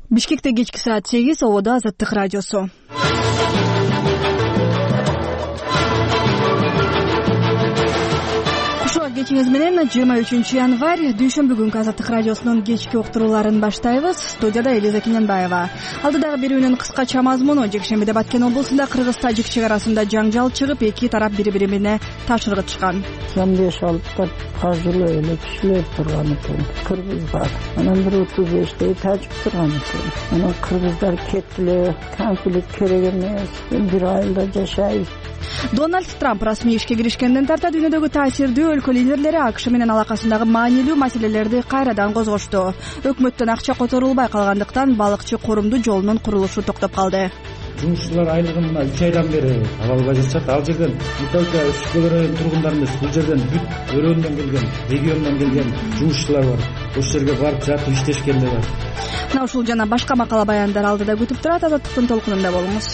Бишкекте кечки саат 8, Ободо Азаттык радиосу. Кечиңиз менен 23 январь дүйшөмбү күнкү Азаттык радиосунун кечки уктурууларын баштайбыз. Студияда Элиза Кененбаева. Алдыдагы берүүнүн кыскача мазмуну: жекшембиде Баткен облусунда Кыргыз-Тажик чек арасында жаңжал чыгып, эки тарап бири-бирине ташыргытышкан. 15-6 кажылы эле кишилер турган экен кыргыздар. Анан 35 тажик турган экен. Анан кыргыздар кетти, конфликт керек эмес, бир айылда жашайбыз. Дональд Трамп расмий ишке киришкенден тарта дүйнөдөгү таасирдүү өлкө лидерлери АКШ менен алакасындагы маанилүү маселелерди кайрадан козгошту. Өкмөттөн акча которулбай калгандыктан балыкчы корумдуу жолунун курулушу токтоп калды. Жумушчулар айлыгын 3 айдан бери ала албай жатышат. Ал жерден только Үскөл районунун тургундары эмес, бул жерден бүт өрөөндөн келген, региондон келген жумушчулар бар. Ошол жерге барып жатып иштешкен да бар. Мына ушул жана башка макала баяндар алдыда күтүп турат. Азаттыктын толкунунда болуңуз.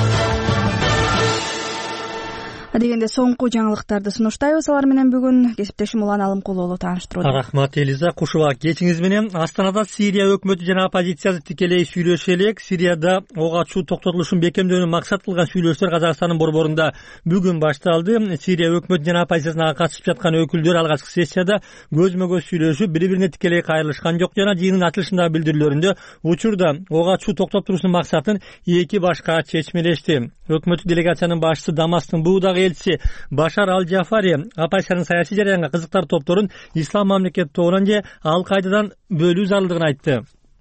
Дегенде соңку жаңылыктарды сунуштайбыз. Алар менен бүгүн кесиптешим Улан Алымкулуу тааныштырды. Рахмат Элиза. Кушуба кечиңиз менен. Астанада Сирия өкмөтү жана оппозициясы тикелей сүйлөшө элек. Сирияда ого ачуу токтотулушун бекемдөөнү максат кылган сүйлөшүүлөр Казакстандын борборунда бүгүн башталды. Сирия өкмөтү жана оппозициясына катышып жаткан өкүлдөр алгачкы сессияда көзмө-көз сүйлөшүп, бири-бирине тикелей кайрылышкан жок. Жана жыйындын ачылышындагы билдирүүлөрүндө учурда ого ачуу токтоп туруштун максатын эки башка чечмелешти. Өкмөттүк делегациянын башчысы Дамастын буудагы элчиси Башар Ал-Джафари оппозициянын саясий жараянга кызыктар топторун ислам мамлекети тобунан же Ал-Кайдадан бөлүү зарылдыгын айтты.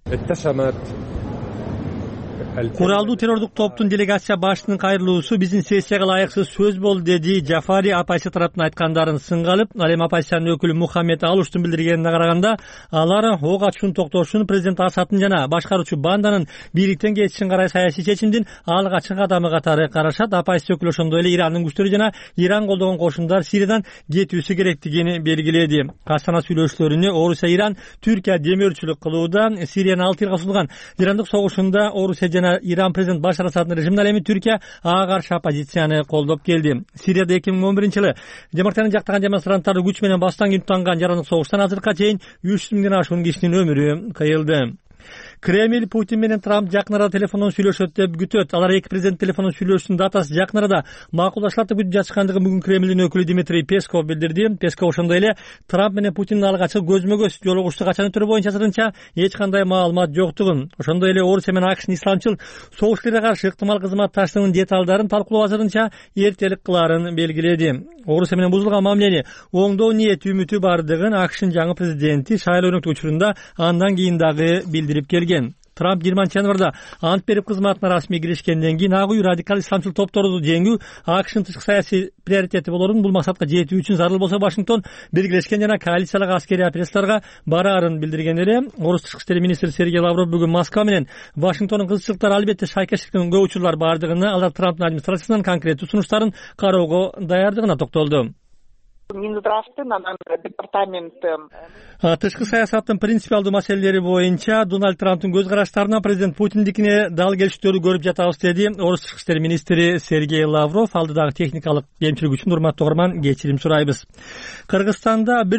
Куралдуу террордук топтун делегация башчысынын кайрылуусу биздин сессияга ылайыксыз сөз болду, деди Джафари оппозиция тараптан айткандарын сынга алып. Ал эми оппозициянын өкүлү Мухаммед Алуштун билдиргенине караганда, алар ог ачуун токтошун президент Асадтын жана башкаруучу банданын бийликтен кетишин карай саясий чечимдин алгачкы кадамы катары карашат. Оппозиция өкүлү ошондой эле Ирандын күчтөрү жана Иран колдогон кошундар Сириядан кетүүсү керектигин белгиледи. Астана сүйлөшүүлөрүнө Орусия, Иран, Түркия демөөрчүлүк кылууда. Сириянын 6 жылга созулган Ирандык согушунда Орусия жана Иран президент Башар Асаддын режимине ал эми Түркия ага каршы оппозицияны колдоп келди. Сирияда 2011-жылы демократиянын жактаган демонстранттарды күч менен бастан кийин жарандык согуштан азыркыга чейин 300 миңден ашуун кишинин өмүрү кыйылды. Кремль Путин менен Трамп жакын арада телефондон сүйлөшөт деп күтөт. Алар эки президент телефондон сүйлөшүүнүн датасы жакын арада макулдашылат деп күтүп жатышкандыгын бүгүн Кремлдин өкүлү Дмитрий Песков билдирди. Песков ошондой эле Трамп менен Путиндин алгачкы көзмө-көз жолугушуу качан өтөрү боюнча азырынча эч кандай маалымат жоктугун, ошондой эле Орусия менен АКШнын исламчыл согуштарга каршы ыктымал кызматташтыгынын деталдарын талкуулоо азырынча эртелик кылаарын белгиледи. Орусия менен бузулган мамилени оңдоо ниет үмүтү бардыгын АКШнын жаңы президенти шайлоонун учурунда андан кийин дагы билдирип келген. Трамп 20 январда ант берип кызматына расмий киришкенден кийин ак үй радикал исламчыл топторду жеңүү АКШнын тышкы саясий приоритети болорун, бул максатка жетүү үчүн зарыл болсо Вашингтон белгилешкен жана коалициялык аскерий операцияларга бараарын билдирген эле. Орус тышкы иштер министри Сергей Лавров бүгүн Москва менен Вашингтондун кызыкчылыктары албетте шайкештиктин көп учурлар бардыгына, алар Трамптын администрациясынан конкреттүү сунуштарын кароого даярдыгына токтолду. Минздравствен, анан департаментим. Тышкы саясаттын принципиалдуу маселелери боюнча Дональд Трамптын көз караштарына президент Путиндикине дал келиштүүрү көрүп жатабыз, деди Орус тышкы иштер министри Сергей Лавров. Алдыдагы техникалык кемчилик үчүн урматтуу угарман кечирим сурайбыз. Кыргызстанда бир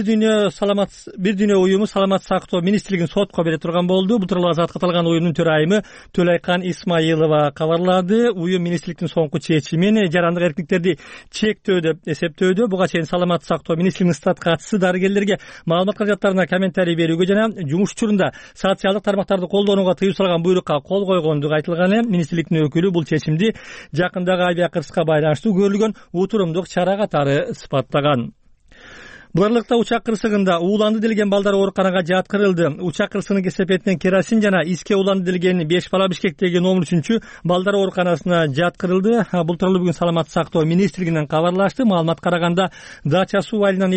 дүйнө уюму саламат сактоо министрлигин сотко бере турган болду. Бул тууралуу азат каталган уюмдун төрайымы Төлөйкан Исмаилова кабарлады. Уюм министрликтин соңку чечимин жарандык эркиндиктерди чектөө деп эсептөөдө. Буга чейин саламат сактоо министрлигинин стат катчысы дарыгерлерге маалымат каражаттарына комментарий берүүгө жана жумуш учурунда социалдык тармактарды колдонууга тыюу салган буйрукка кол койгондугу айтылган. Министрликтин өкүлү бул чечимди жакындагы авиакырсыкка байланыштуу көрүлгөн утурумдук чара катары сыпаттаган. Бурлыкта учак кырсыгында ууланды делген балдар ооруканага жаткырылды. Учак кырсыгынын кесепетинен керосин жана иске ууланды делген 5 бала Бишкектеги номер 3 балдар ооруканасына жаткырылды. Бул тууралуу бүгүн саламат сактоо министрлигинен кабарлашты. Маалыматка караганда Дача суу айылынын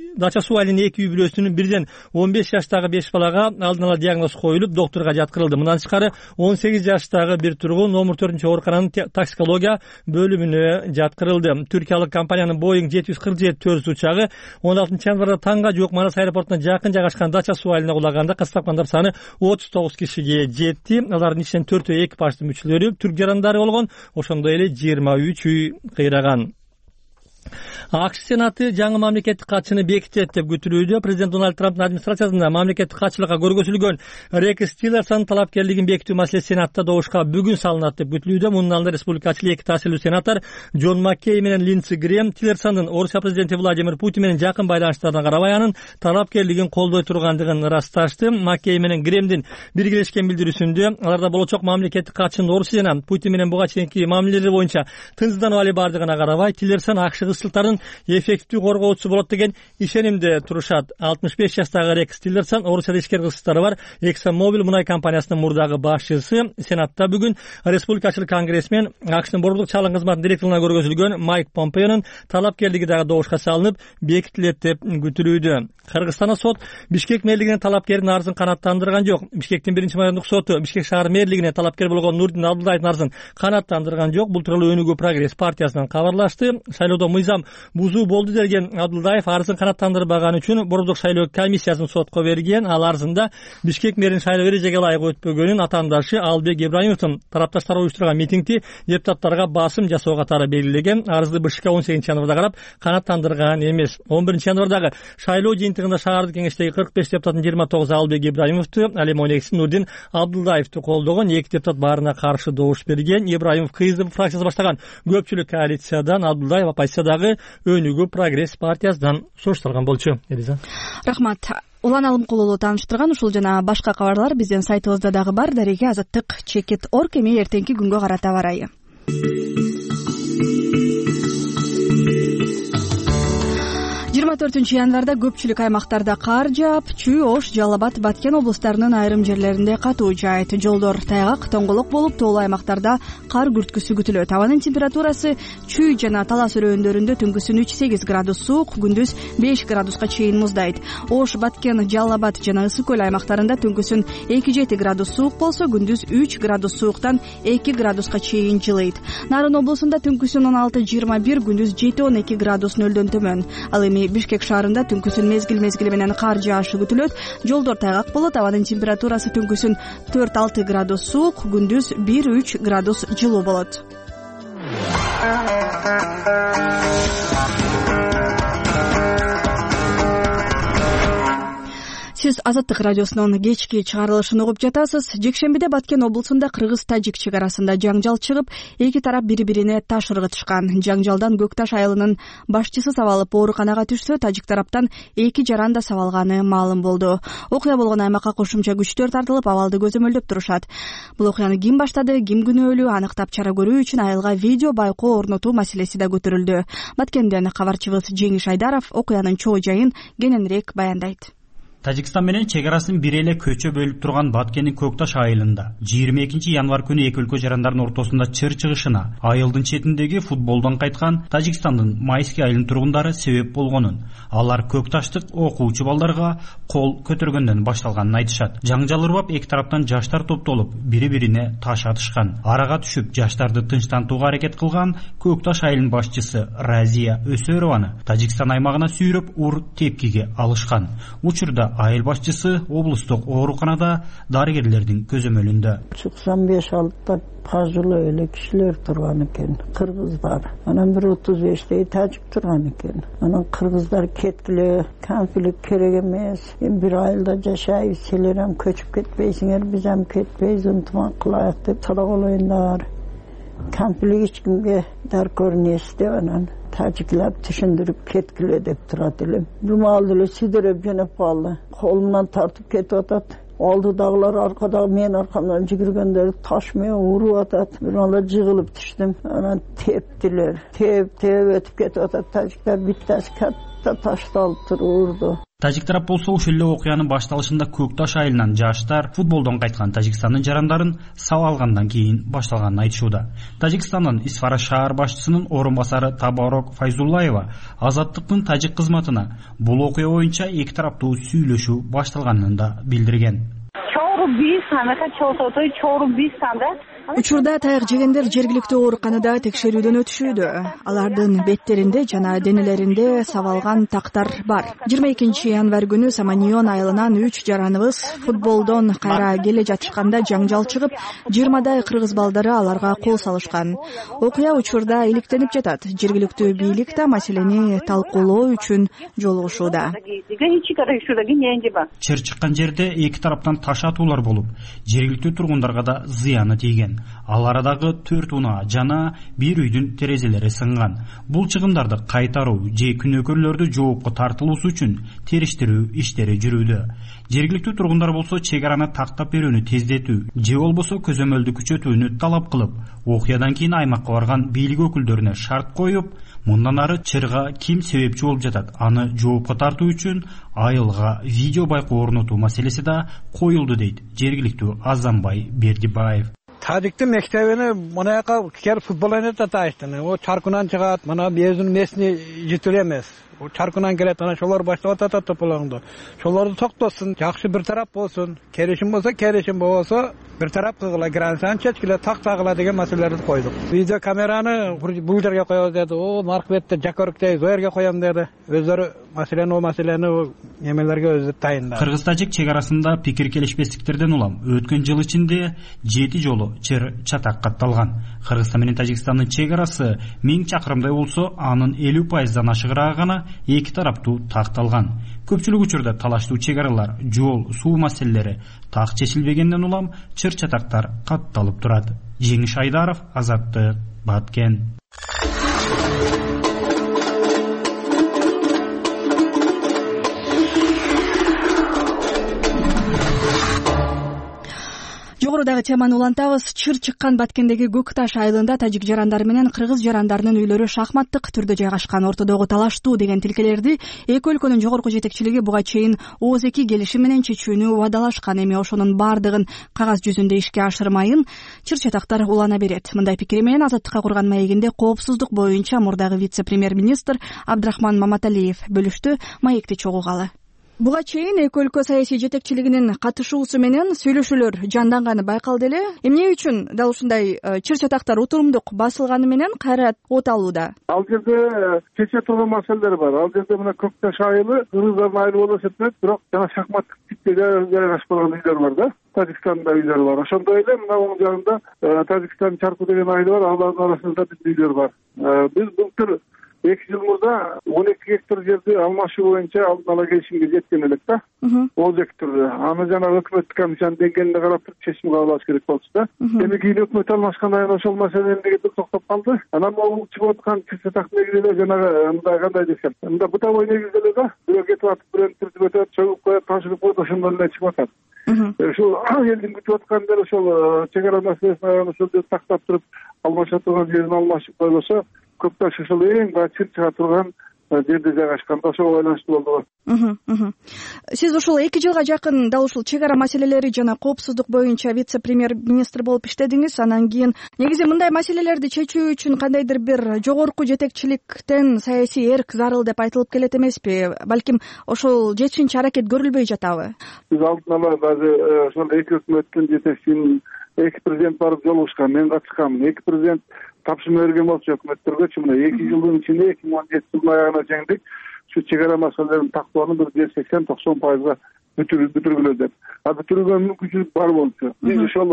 2 үй бүлөсүнүн бирден 15 жаштагы 5 балага алдын ала диагноз коюлуп, доктурга жаткырылды. Мындан тышкары 18 жаштагы бир тургун номер 4 оорукананын токсикология бөлүмүнө жаткырылды. Түркиялык компаниянын Boeing 747-400 учагы 16 январда таңга жук Манас аэропортуна жакын жайгашкан Дача суу айылына кулаганда кыз тапкандар саны 39 кишиге жетти. Алардын ичинен 4 экипаждын мүчөлөрү түрк жарандары болгон, ошондой эле 23 үй кыйраган. АКШ Сенаты жаңы мамлекеттик катчыны бекитет деп күтүлүүдө. Президент Дональд Трамптын администрациясында мамлекеттик катчылыкка көргөзүлгөн Рекс Тиллерсон талапкерлигин бекитүү маселеси Сенатта добушка бүгүн салынат деп күтүлүүдө. Мунун алдында республикачыл эки таасирлүү сенатор Джон Маккей менен Линдси Грэм Тиллерсондун Орусия президенти Владимир Путин менен жакын байланыштарына карабай анын талапкерлигин колдой тургандыгын ырасташты. Маккей менен Грэмдин биргелешкен билдирүүсүндө аларда болочок мамлекеттик катчынын Орусия жана Путин менен буга чейинки мамилелери боюнча тынчсызданып але бардыгына карабай Тиллерсон АКШ кызчылыктарын эффективдүү коргоочусу болот деген ишенимде турушат. 65 жаштагы Рекс Тиллерсон Орусияда ишкер кызчылыктары бар ExxonMobil мунай компаниясынын мурдагы башчысы. Сенатта бүгүн республикачыл конгрессмен АКШнын борбордук чалым кызматынын директоруна көргөзүлгөн Майк Помпеонун талапкерлиги дагы добушка салынып бекитилет деп күтүлүүдө. Кыргызстанда сот Бишкек мэрлигинин талапкердин арызын канааттандырган жок. Бишкектин 1-майондук соту Бишкек шаар мэрлигине талапкер болгон Нурдин Абдулдаевдин арызын канааттандырган жок. Бул тууралуу Өнүгүү Прогресс партиясынан кабарлашты. Шайлоодо мыйзам бузуу болду деген Абдулдаев арызын канааттандырбаган үчүн борбордук шайлоо комиссиясын сотко берген. Ал арызында Бишкек мэринин шайлоо эрежеге ылайык өтпөгөнүн, атаандашы Албек Ибраимовдун тарапташтары уюштурган митингти депутаттарга басым жасоо катары белгилеген. Арызды БШК 18 январда карап канааттандырган эмес. 11 январдагы шайлоо жыйынтыгында шаардык кеңештеги 45 депутаттын 29 Албек Ибраимовду, ал эми 12 Нурдин Абдулдаевду колдогон. 2 депутат баарына каршы добуш берген. Ибраимов КСДП фракциясы баштаган көпчүлүк коалициядан, Абдулдаев оппозициядагы Өнүгүү Прогресс партиясынан сурушталган болчу. Элиза. Рахмат. Улан Алымкулуулу тааныштырган ушул жана башка кабарлар биздин сайтыбызда дагы бар. Дареге Азаттык.org эми эртеңки күнгө карата барайы. 24 январда көпчүлүк аймактарда кар жаап, Чүй, Ош, Жалал Абад, Баткен облустарынын айрым жерлеринде катуу жаайт. Жолдор тайгак, тоңголок болуп, тоолуу аймактарда кар күрткүсү күтүлөт. Абанын температурасы Чүй жана Талас өрөөндарында түнкүсүн 3-8 градус суук, күндүз 5 градуска чейин муздайт. Ош, Баткен, Жалал Абад жана Ысык көл аймактарында түнкүсүн 2-7 градус суук болсо, күндүз 3 градус сууктан 2 градуска чейин жылыйт. Нарын облусунда түнкүсүн 16-21, күндүз 7-12 градус нөлдөн төмөн. Ал эми Бишкек шаарында түнкүсүн мезгил менен кар жаашы күтүлөт. Жолдор тайгак болот. Абанын температурасы түнкүсүн 4-6 градус суук, күндүз 1-3 градус жылуу болот. Сиз Азаттык радиосунун кечки чыгарылышын угуп жатасыз. Жекшембиде Баткен облусунда кыргыз-тажик чек арасында жаңжал чыгып, эки тарап бири-бирине таш ыргытышкан. Жаңжалдан Көк Таш айылынын башчысы сабалып ооруканага түшсө, тажик тараптан 2 жаран да сабалганы маалым болду. Окуя болгон аймакка кошумча күчтөр тартылып, абалды көзөмөлдөп турушат. Бул окуяны ким баштады, ким күнөөлүү аныктап чара көрүү үчүн айылга видео байкоо орнотуу маселеси да көтөрүлдү. Баткенден кабарчыбыз Жеңиш Айдаров окуянын чоо жайын кененирээк баяндайт. Тажикстан менен чек арасын бир эле көчө бөлүп турган Баткендин Көк Таш айылында 22 январ күнү эки өлкө жарандардын ортосунда чыр чыгышына айылдын четиндеги футболдон кайткан Тажикстандын Майский айылынын тургундары себеп болгонун, алар Көк Таштык окуучу балдарга кол көтөргөндөн башталганын айтышат. Жаңжал ырбап, эки тараптан жаштар топтолуп, бири-бирине таш атышкан. Арага түшүп, жаштарды тынчтантууга аракет кылган Көк Таш айылынын башчысы Разия Өсөрованы Тажикстан аймагына сүйрөп ур тепкиге алышкан. Учурда айыл башчысы облустук ооруканада дарыгерлердин көзөмөлүндө. 95 пажылы эле кишилер турган экен, кыргыздар. Анан 35 тажик турган экен. Анан кыргыздар кеткиле, конфликт керек эмес. Бир айылда жашайбыз, силер ham көчүп кетпейсиңер, биз ham кетпейбиз, ынтымак кылайык деп сурап алайындар. Конфликт эч кимге даркор нерсе деп анан тажиклар түшүндүрүп кеткиле деп турат элем. Бир маалда эле сидереп жөнөп калды. Колумдан тартып кетип атат. Алдыдагылар аркадагы мен аркамдан жүгүргөндөр таш менен уруп атат. Бир маалда жыгылып түштүм. Анан тептилер. Теп өтүп кетип атат. Тажиктар биттasi катта ташты алып туруп урду. Тажик тарап болсо ушул эле окуянын башталышында Көк Таш айылынан жаштар футболдон кайткан Тажикстандын жарандарын сабап алгандан кийин башталганын айтышууда. Тажикстандын Исфара шаар башчысынын орун басары Табарок Файзуллаева Азаттыктын тажик кызматына бул окуя боюнча эки тараптуу сүйлөшүү башталганын да билдирген. Учурда таяк жегендер жергиликтүү ооруканада текшерүүдөн өтүшүүдө. Алардын беттеринде жана денелеринде сабалган тактар бар. 22 январь күнү Саманьон айылынан 3 жараныбыз футболдон кайра келе жатышканда жаңжал чыгып, 20дай кыргыз балдары аларга кол салышкан. Окуя учурда иликтенип жатат. Жергиликтүү бийлик да маселени талкуулоо үчүн жолугушууда. Чыр чыккан жерде эки тараптан таш атуулар болуп, жергиликтүү тургундарга да зыяны тийген. Ал арадагы 4 унаа жана бир үйдүн терезелери сынган. Бул чыгымдарды кайтаруу же күнөөкөрлөрдү жоопко тартылуусу үчүн териштирүү иштери жүрүүдө. Жергиликтүү тургундар болсо чек араны тактап берүүнү тездетүү же болбосо көзөмөлдү күчөтүүнү талап кылып, окуядан кийин аймакка барган бийлик өкүлдөрүнө шарт коюп, мындан ары чырга ким себепчи болуп жатат, аны жоопко тартуу үчүн айылга видео байкоо орнотуу маселеси да коюлду дейт жергиликтүү Азанбай Бердибаев. Тажиктин мектебине мына жака келип футбол ойнойт атайсың. О чаркунан чыгат, мына безин месине жетиле эмес. О чаркунан келет, ана шолор баштап атат тополоңду. Шолорду токтосун, жакшы бир тарап болсун. Келишим болсо, келишим болбосо бир тарап кылгыла, грансан чечкиле тактагыла деген маселелерди койдук. Видео камераны бул жерге коебуз деди. О, маркетте жакөрүктөй зоерге коем деди. Өздөрү маселени немелерге өзү тайында. Кыргыз-тажик чек арасында пикир келишпестиктерден улам өткөн жыл ичинде 7 жолу чыр чатак катталган. Кыргызстан менен Тажикстандын чек арасы 1000 чакырымдай болсо, анын 50%дан ашыгыраагы гана эки тараптуу такталган. Көпчүлүк учурда талаштуу чек аралар, жол, суу маселелери так чечилбегенден улам чыр чатактар катталып турат. Жеңиш Айдаров, Азаттык, Баткен. Жогорудагы теманы улантабыз. Чыр чыккан Баткендеги Көк Таш айылында тажик жарандары менен кыргыз жарандарынын үйлөрү шахматтык түрдө жайгашкан. Ортодогу талаштуу деген тилкелерди эки өлкөнүн жогорку жетекчилиги буга чейин ооз эки келишим менен чечүүнү убадалашкан. Эми ошонун бардыгын кагаз жүзүндө ишке ашырмайын чыр чатактар улана берет. Мындай пикири менен Азаттыкка курган маегинде коопсуздук боюнча мурдагы вице-премьер-министр Абдрахман Маматалиев бөлүштү. Маекти чогугалы. Буга чейин эки өлкө саясий жетекчилигинин катышуусу менен сүйлөшүүлөр жанданганы байкалды эле. Эмне үчүн дал ушундай чыр чатактар утурумдук басылганы менен кайра от алууда? Ал жерде чече турган маселелер бар. Ал жерде мына Көк Таш айылы кыргыздардын айылы болуп эсептелет, бирок жана шахматтык типте жайгашпаган үйлөр бар да. Тажикстанда үйлөр бар. Ошондой эле мына оң жагында Тажикстан Чарку деген айыл бар, алардын арасында биздин үйлөр бар. Биз былтыр 2 жыл мурда 12 гектар жерди алмашуу боюнча алдын ала келишимге жеткен элек да. Ооз эктерди. Аны жана өкмөттүк комиссиянын деңгээлинде карап туруп чечим кабыл алыш керек болчу да. Эми кийин өкмөт алмашкандан кийин ошол маселени эмнеге токтоп калды? Анан могул чыгып аткан чыр чатактын негизинде жанагы мындай кандай десем, мында бытовой негизде эле да. Бирөө кетип атып, бирөөнү түртүп өтөт, чөгүп коет, ташырып коет, ошондон эле чыгып атат. Ушул элдин күтүп аткандары ошол чек ара маселесин ошол жерде тактап туруп, алмаша турган жерин алмашып койбосо, Көк Таш ошол эң башкы чыр чыга турган жерде жайгашканда ошого байланыштуу болду. Сиз ушул 2 жылга жакын дал ушул чек ара маселелери жана коопсуздук боюнча вице-премьер-министр болуп иштедиңиз. Анан кийин негизи мындай маселелерди чечүү үчүн кандайдыр бир жогорку жетекчиликтен саясий эрк зарыл деп айтылып келет эмеспи? Балким ошол жетишинче аракет көрүлбөй жатабы? Биз алдын ала ошол эки өкмөттүн жетекчисин эки президент барып жолугушкан, мен катышканмын. Эки президент тапшырма берген болчу өкмөттөргөчү. Мына 2 жылдын ичинде 2017 жылдын аягына жеңдик. Şu чек ара маселелерин тактоонун бир 80-90% бүтүрүлөт деп. Бүтүрүлгөн мүмкүнчүлүк бар болчу. Биз ошол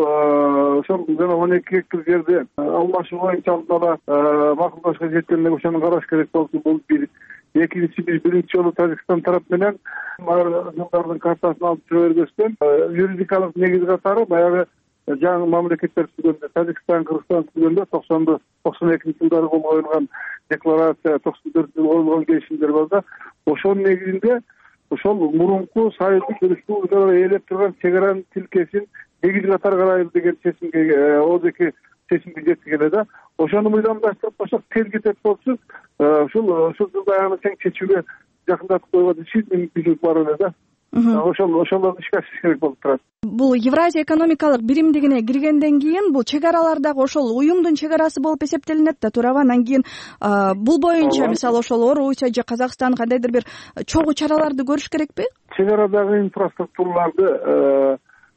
жана 12 гектар жерде алмашуу боюнча алдын ала макулдашка жеткенде ошону караш керек болчу. Бул бир. Экинчи биз биринчи жолу Тажикстан тарап менен жылдардын картасын алып чыга бергөстөн юридикалык негиз катары баягы жаңы мамлекеттер түзгөндө Тажикстан, Кыргызстан түзгөндө 90-92 жылдары кол коюлган декларация, 94 жыл коюлган келишимдер бар да. Ошонун негизинде ошол мурунку союздук республикалар ээлеп турган чек аранын тилкесин негиз катары карайлы деген чечимге ооз эки чечимге жетти келе да. Ошону мыйзамдаштырып койсок тез кетет болчу. Ушул жылда аны тең чечүүгө жакындатып койгон мүмкүнчүлүк бар эле да. Ошолорду ишке ашырыш керек болуп турат. Бул Евразия экономикалык биримдигине киргенден кийин бул чек аралардагы ошол уюмдун чек арасы болуп эсептелинет да, туурабы? Анан кийин бул боюнча мисалы ошол Орусия же Казакстан кандайдыр бир чогуу чараларды көрүш керекпи? Чек арадагы инфраструктураларды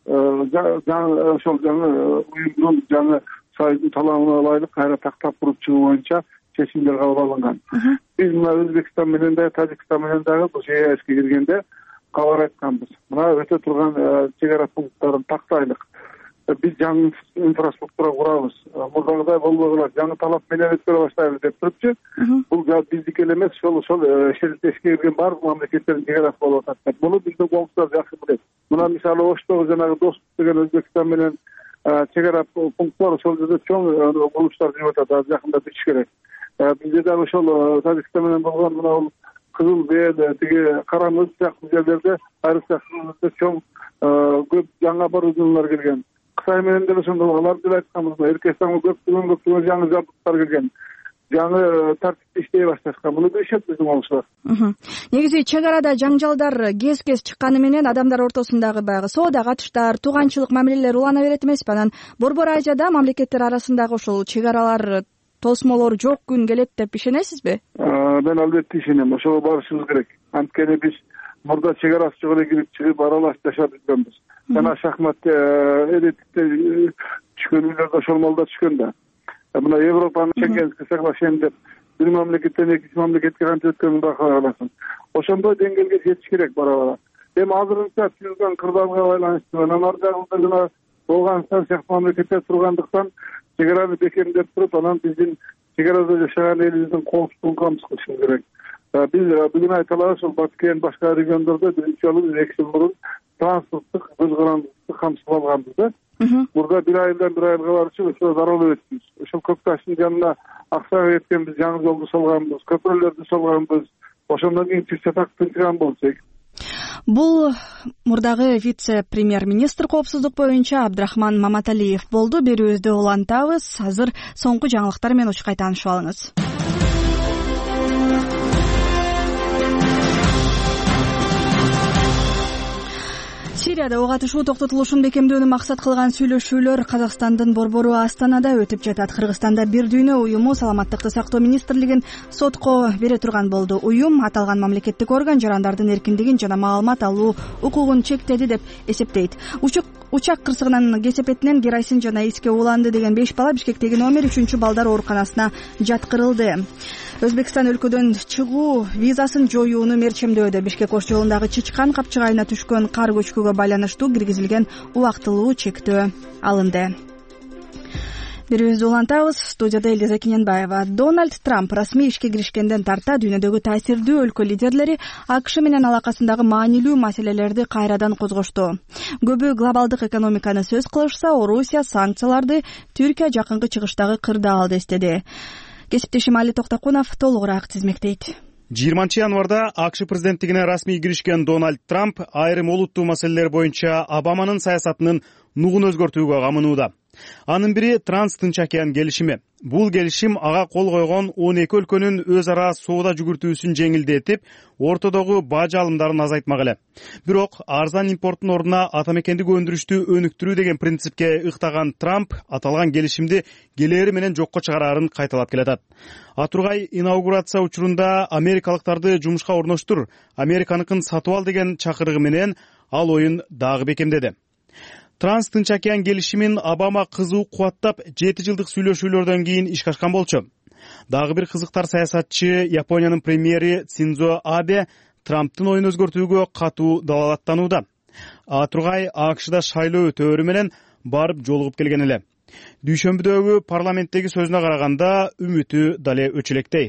ошол жаңы уюмдун жаңы сайдын талабына ылайык кайра тактап туруп чыгуу боюнча чечимдер кабыл алынган. Биз мына Өзбекстан менен да, Тажикстан менен дагы бул ЧСге киргенде кабар айтканбыз. Мына өтө турган чек ара пункттарын тактайлык. Биз жаңы инфраструктура курабыз. Мурдагыдай болбогула жаңы талап менен өткөрө баштайбыз деп турупчу. Бул биздики эле эмес, ошол шеритке кирген баардык мамлекеттердин чек арасы болуп атат. Муну биздин коңшулар жакшы билет. Мына мисалы Оштогу жанагы Достук деген Өзбекстан менен чек ара пункт бар, ошол жерде чоң курулуштар жүрүп атат, жакында бүтүш керек. Бизде дагы ошол Тажикстан менен болгон мына Кызыл Бел, тиги Кара Мыз сыяктуу жерлерде айрыкча чоң көп жаңы оборудованиялар келген. Кытай менен деле ошондой алар деле айтканбыз, Эркестанга көптөгөн жаңы жабдыктар келген. Жаңы тартипте иштей башташкан. Муну билишет биздин коңшулар. Негизи чек арада жаңжалдар кез чыкканы менен адамдар ортосундагы баягы соода катыштар, тууганчылык мамилелер улана берет эмеспи? Анан Борбор Азияда мамлекеттер арасындагы ошол чек аралар тосмолор жок күн келет деп ишенесизби? Мен албетте ишенем. Ошого барышыбыз керек. Анткени биз мурда чек арасы жок эле кирип чыгып аралаш жашап жүргөнбүз. Жана шахмат элитте түшкөн үйлөрдө ошол малда түшкөн да. Мына Европанын Шенгенский соглашение деп бир мамлекеттен экинчи мамлекетке кантип өткөнүн байкай аласың. Ошондой деңгээлге жетиш керек бара-бара. Эми азырынча түзүлгөн кырдаалга байланыштуу анан ар жагында жана Болгонстан сыяктуу мамлекеттер тургандыктан чек араны бекемдеп туруп, анан биздин чек арада жашаган элибиздин коопсуздугун камсыз кылышыбыз керек. Биз бүгүн айта алабыз, ошол Баткен башка региондордо биринчи жолу 2 жыл мурун транспорттук көз-карандыкты камсыз алганбыз да. Burada bir aydan bir ayga barışı ошо зарыл өтүбүз. Ошол Көкташтын жанына акча кеткенбиз, жаңы жолду салганбыз, көпүрлөрдү салганбыз. Ошондон кийин чатак тынчыган болсок. Бул мурдагы вице-премьер-министр коопсуздук боюнча Абдрахман Маматалиев болду. Берүүбүздү улантабыз. Азыр соңку жаңылыктар менен учкай таанышып алыңыз. Сирияда ок атышуу токтотулушун бекемдөөнү максат кылган сүйлөшүүлөр Казакстандын борбору Астанада өтүп жатат. Кыргызстанда Бир Дүйнө уюму саламаттыкты сактоо министрлигин сотко бере турган болду. Уюм аталган мамлекеттик орган жарандардын эркиндигин жана маалымат алуу укугун чектеди деп эсептейт. Учак кырсыгынын кесепетинен керосин жана эске уланды деген 5 бала Бишкектеги номер 3-балдар ооруканасына жаткырылды. Өзбекстан өлкөдөн чыгуу визасын жоюуну мерчемдөөдө. Бишкек Ош жолундагы Чычкан капчыгайына түшкөн кар көчкүгө байланыштуу киргизилген убактылуу чектөө алынды. Берүүбүздү улантабыз. Студияда Элиза Кененбаева. Дональд Трамп расмий ишке киришкенден тарта дүйнөдөгү таасирдүү өлкө лидерлери АКШ менен алакасындагы маанилүү маселелерди кайрадан козгошту. Көбү глобалдык экономиканы сөз кылышса, Орусия санкцияларды Түркия жакынкы чыгыштагы кырдаалды эстеди. Кесиптешим Али Токтокунов толугураак тизмектейт. 20 январда АКШ президенттигине расмий киришкен Дональд Трамп айрым олуттуу маселелер боюнча Обаманын саясатынын нугун өзгөртүүгө камынууда. Анын бири Транс-Тынч океан келишими. Бул келишим ага кол койгон 12 өлкөнүн өз ара соода жүгүртүүсүн жеңилдетип, ортодогу бажы алымдарын азайтмак эле. Бирок арзан импорттун ордуна атамекендик өндүрүштү өнүктүрүү деген принципке ыктаган Трамп аталган келишимди келери менен жокко чыгарарын кайталап келатат. Атургай инаугурация учурунда америкалыктарды жумушка орноштур, Американыкын сатып ал деген чакырыгы менен ал оюн дагы бекемдеди. Транс-Тынч океан келишимин Обама кызуу кубаттап 7 жылдык сүйлөшүүлөрдөн кийин ишке ашкан болчу. Дагы бир кызыктар саясатчы Япониянын премьери Синдзо Абе Трамптын оюн өзгөртүүгө катуу далалаттанууда. Атургай АКШда шайлоо өтөөрү менен барып жолугуп келген эле. Дүйшөмбүдөгү парламенттеги сөзүнө караганда үмүтү дале өчөлөктөй.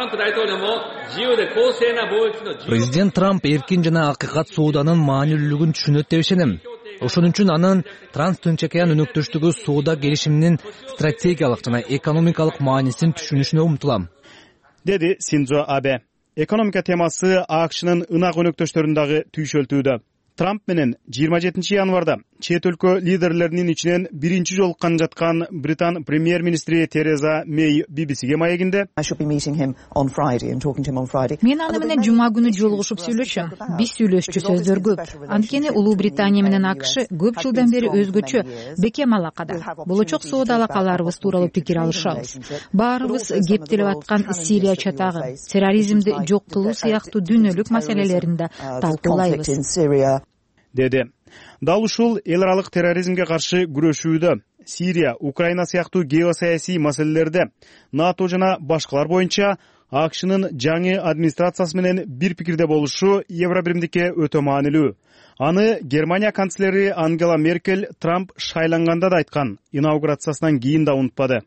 Президент Трамп эркин жана акыйкат сооданын маанилүүлүгүн түшүнөт деп ишенем. Ошон үчүн анын Транс-Тынч океан өнөктөштүгү соода келишиминин стратегиялык жана экономикалык маанисин түшүнүшүнө умтулам, деди Синдзо Абе. Экономика темасы АКШнын ынак өнөктөштөрүн дагы түйшөлтүүдө. Трамп менен 27 январда чет өлкө лидерлеринин ичинен биринчи жолуккан жаткан Британ премьер-министри Тереза Мэй BBC-ге маегинде мен аны менен жума күнү жолугушуп сүйлөшөм. Биз сүйлөшчү сөздөр көп. Анткени Улуу Британия менен АКШ көп жылдан бери өзгөчө бекем алакада. Болочок соода алакаларыбыз тууралуу пикир алышабыз. Баарыбыз кептелип аткан Сирия чатагы, терроризмди жок кылуу сыяктуу дүйнөлүк маселелерин да талкуулайбыз, деди. Дал ушул эл аралык терроризмге каршы күрөшүүдө Сирия, Украина сыяктуу геосаясий маселелерде НАТО жана башкалар боюнча АКШнын жаңы администрациясы менен бир пикирде болушу Евробиримдикке өтө маанилүү. Аны Германия канцлери Ангела Меркель Трамп шайланганда да айткан, инаугурациясынан кийин да унутпады.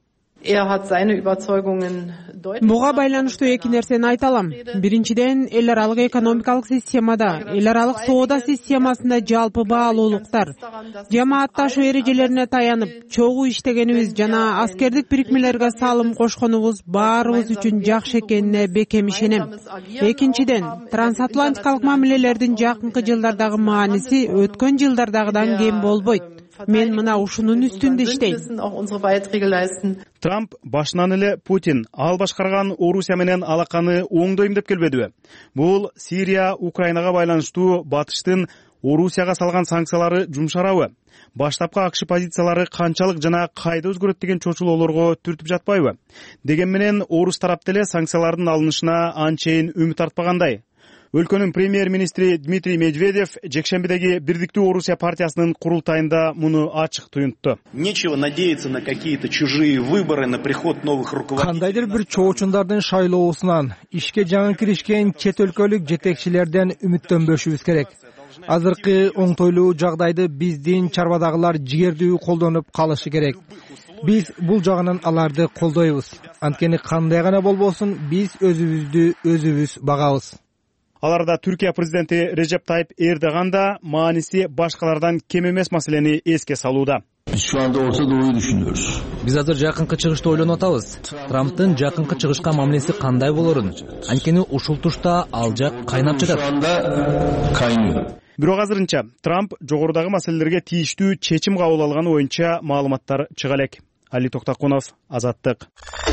Буга байланыштуу эки нерсени айта алам. Биринчиден, эл аралык экономикалык системада, эл аралык соода системасында жалпы баалуулуктар, жамаатташуу эрежелерине таянып, чогуу иштегенибиз жана аскердик бирикмелерге салым кошконубуз баарыбыз үчүн жакшы экенине бекем ишенем. Экинчиден, трансатлантикалык мамилелердин жакынкы жылдардагы мааниси өткөн жылдардагыдан кем болбойт. Мен мына ушунун үстүндө иштейм. Трамп башынан эле Путин ал башкарган Орусия менен алаканы оңдойм деп келбедиби? Бул Сирия, Украинага байланыштуу батыштын Орусияга салган санкциялары жумшарабы? Баштапкы АКШ позициялары канчалык жана кайда өзгөрөт деген чочулоолорго түртүп жатпайбы? Деген менен Орус тарап деле санкциялардын алынышына анчейин үмүт артпагандай. Өлкөнүн премьер-министри Дмитрий Медведев жекшембидеги Бирдиктүү Орусия партиясынын курултайында муну ачык туюнтту. Нечего надеяться на какие-то чужие выборы, на приход новых руководителей. Кандайдыр бир чоочундардын шайлоосунан, ишке жаңы киришкен чет өлкөлүк жетекчилерден үмүттөнбөшүбүз керек. Азыркы оңтойлуу жагдайды биздин чарбадагылар жигердүү колдонуп калышы керек. Биз бул жагынан аларды колдойбуз. Анткени кандай гана болбосун, биз өзүбүз багабыз. Аларда Түркия президенти Режеп Тайып Эрдоган да мааниси башкалардан кем эмес маселени эске салууда. Biz şu anda Orta Doğu'yu düşünüyoruz. Биз азыр жакынкы чыгышты ойлонуп атабыз. Трамптын жакынкы чыгышка мамилеси кандай болорун? Анткени ушул тушта ал жак кайнап жатат. Şu anda kaynıyor. Бирок азырынча Трамп жогорудагы маселелерге тийиштүү чечим кабыл алганы боюнча маалыматтар чыга элек. Али Токтакунов, Азаттык.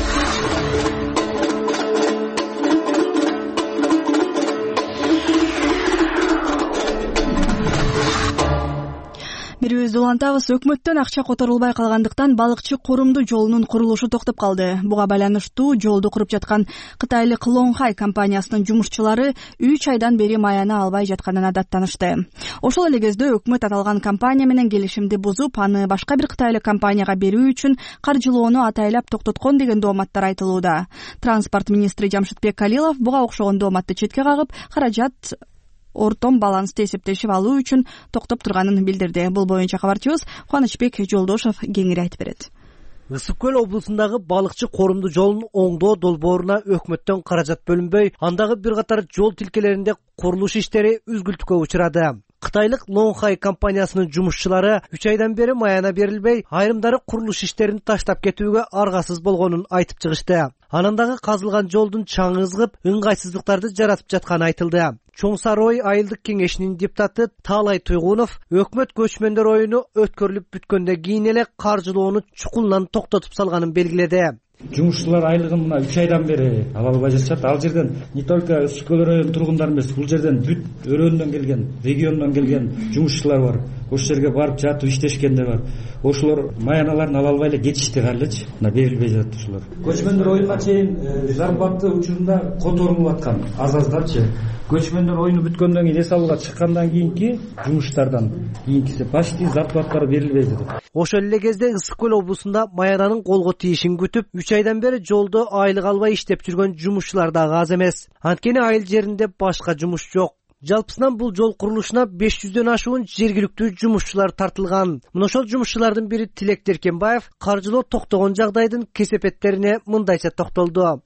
Бирибизди улантабыз. Өкмөттөн акча которулбай калгандыктан балыкчы корумду жолунун курулушу токтоп калды. Буга байланыштуу жолду куруп жаткан кытайлык Лонгхай компаниясынын жумушчулары 3 айдан бери маяна албай жатканына даттанышты. Ошол эле кезде өкмөт аталган компания менен келишимди бузуп, аны башка бир кытайлык компанияга берүү үчүн каржылоону атайлап токтоткон деген дооматтар айтылууда. Транспорт министри Жамшитбек Калилов буга окшогон дооматты четке кагып, каражат ортом балансты эсептешип алуу үчүн токтоп турганын билдирди. Бул боюнча кабарчыбыз Кубанычбек Жолдошов кеңири айтып берет. Ысык көл облусундагы балыкчы корумду жолун оңдоо долбооруна өкмөттөн каражат бөлүнбөй, андагы бир катар жол тилкелеринде курулуш иштери үзгүлтүккө учурады. Кытайлык Лонгхай компаниясынын жумушчулары 3 айдан бери маяна берилбей, айрымдары курулуш иштерин таштап кетүүгө аргасыз болгонун айтып чыгышты. Анандагы казылган жолдун чаңы ызгып, ыңгайсыздыктарды жаратып жатканы айтылды. Чоң Сарой айылдык кеңешинин депутаты Таалай Туйгунов өкмөт көчмөндөр оюну өткөрүлүп бүткөндөн кийин эле каржылоону чукулдан токтотуп салганын белгиледи. Жумушчулар айлыгын мына 3 айдан бери ала албай жатышат. Ал жерден не только Ысык-Көл районунун тургундары эмес, бул жерден бүт өрөөнөн келген, региондон келген жумушчулар бар. Ошол жерге барып жатып иштешкен да бар. Ошолор маяналарын ала албай эле кетишти калычы. Мына берилбей жатат ошолор. Көчмөндөр оюнуна чейин зарплаты учурунда которулуп аткан, аз-аздарчы. Көчмөндөр оюну бүткөндөн кийин эс алууга чыккандан кийинки жумуштардан кийинкиси почти зарплаталары берилбей жатат. Ошол эле кезде Ысык-Көл облусунда маянанын колго тийишин күтүп 3 айдан бери жолдо айлык албай иштеп жүргөн жумушчулар дагы аз эмес. Анткени айыл жеринде башка жумуш жок. Жалпысынан бул жол курулушуна 500дөн ашуун жергиликтүү жумушчулар тартылган. Мына ошол жумушчулардын бири Тилек Деркенбаев каржылоо токтогон жагдайдын кесепеттерине мындайча токтолду.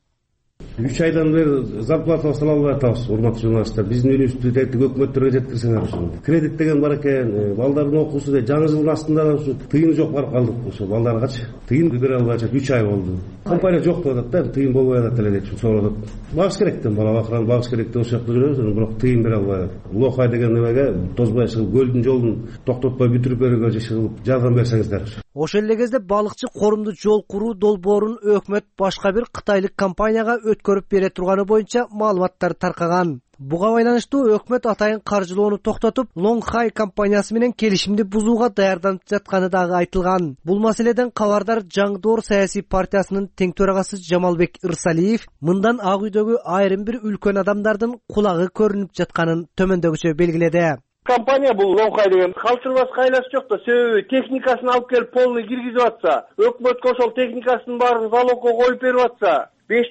3 айдан бeri зарплата сала албай атабыз, урматтуу журналисттер. Биздин үнүбүздү тетип өкмөттөргө жеткирсеңер ушуну. Кредит деген бар экен, балдардын окуусу да жаңы жылдын астында да ушу тыйын жок барып калдык. Ошо балдаргачы тыйын бере албай жатат, 3 ай болду. Компания жок деп атат да, тыйын болбой атат эле деп сурап. Багыш керектен бала бакыран багыш керек деп ошол жакта жүрөбүз, бирок тыйын бере албай атат. Лоохай деген немеге тозбой чыгып, көлдүн жолун токтотпой бүтүрүп берүүгө чыгып жардам берсеңиздер. Ошол эле кезде балыкчы корумду жол куруу долбоорун өкмөт башка бир кытайлык компанияга өткөрүп бере турганы боюнча маалыматтар таркаган. Буга байланыштуу өкмөт атайын каржылоону токтотуп, Лонгхай компаниясы менен келишимди бузууга даярданып жатканы дагы айтылган. Бул маселеден кабардар Жаңдоор саясий партиясынын тең төрагасы Жамалбек Ырсалиев мындан Ак үйдөгү айрым бир үлкөн адамдардын кулагы көрүнүп жатканын төмөндөгүчө белгиледи. Компания бул Лоңхай деген калтырбаска айласы жок да, себеби техникасын алып келип полный киргизип атса, өкмөткө ошол техникасынын баарын залогко коюп берип атса,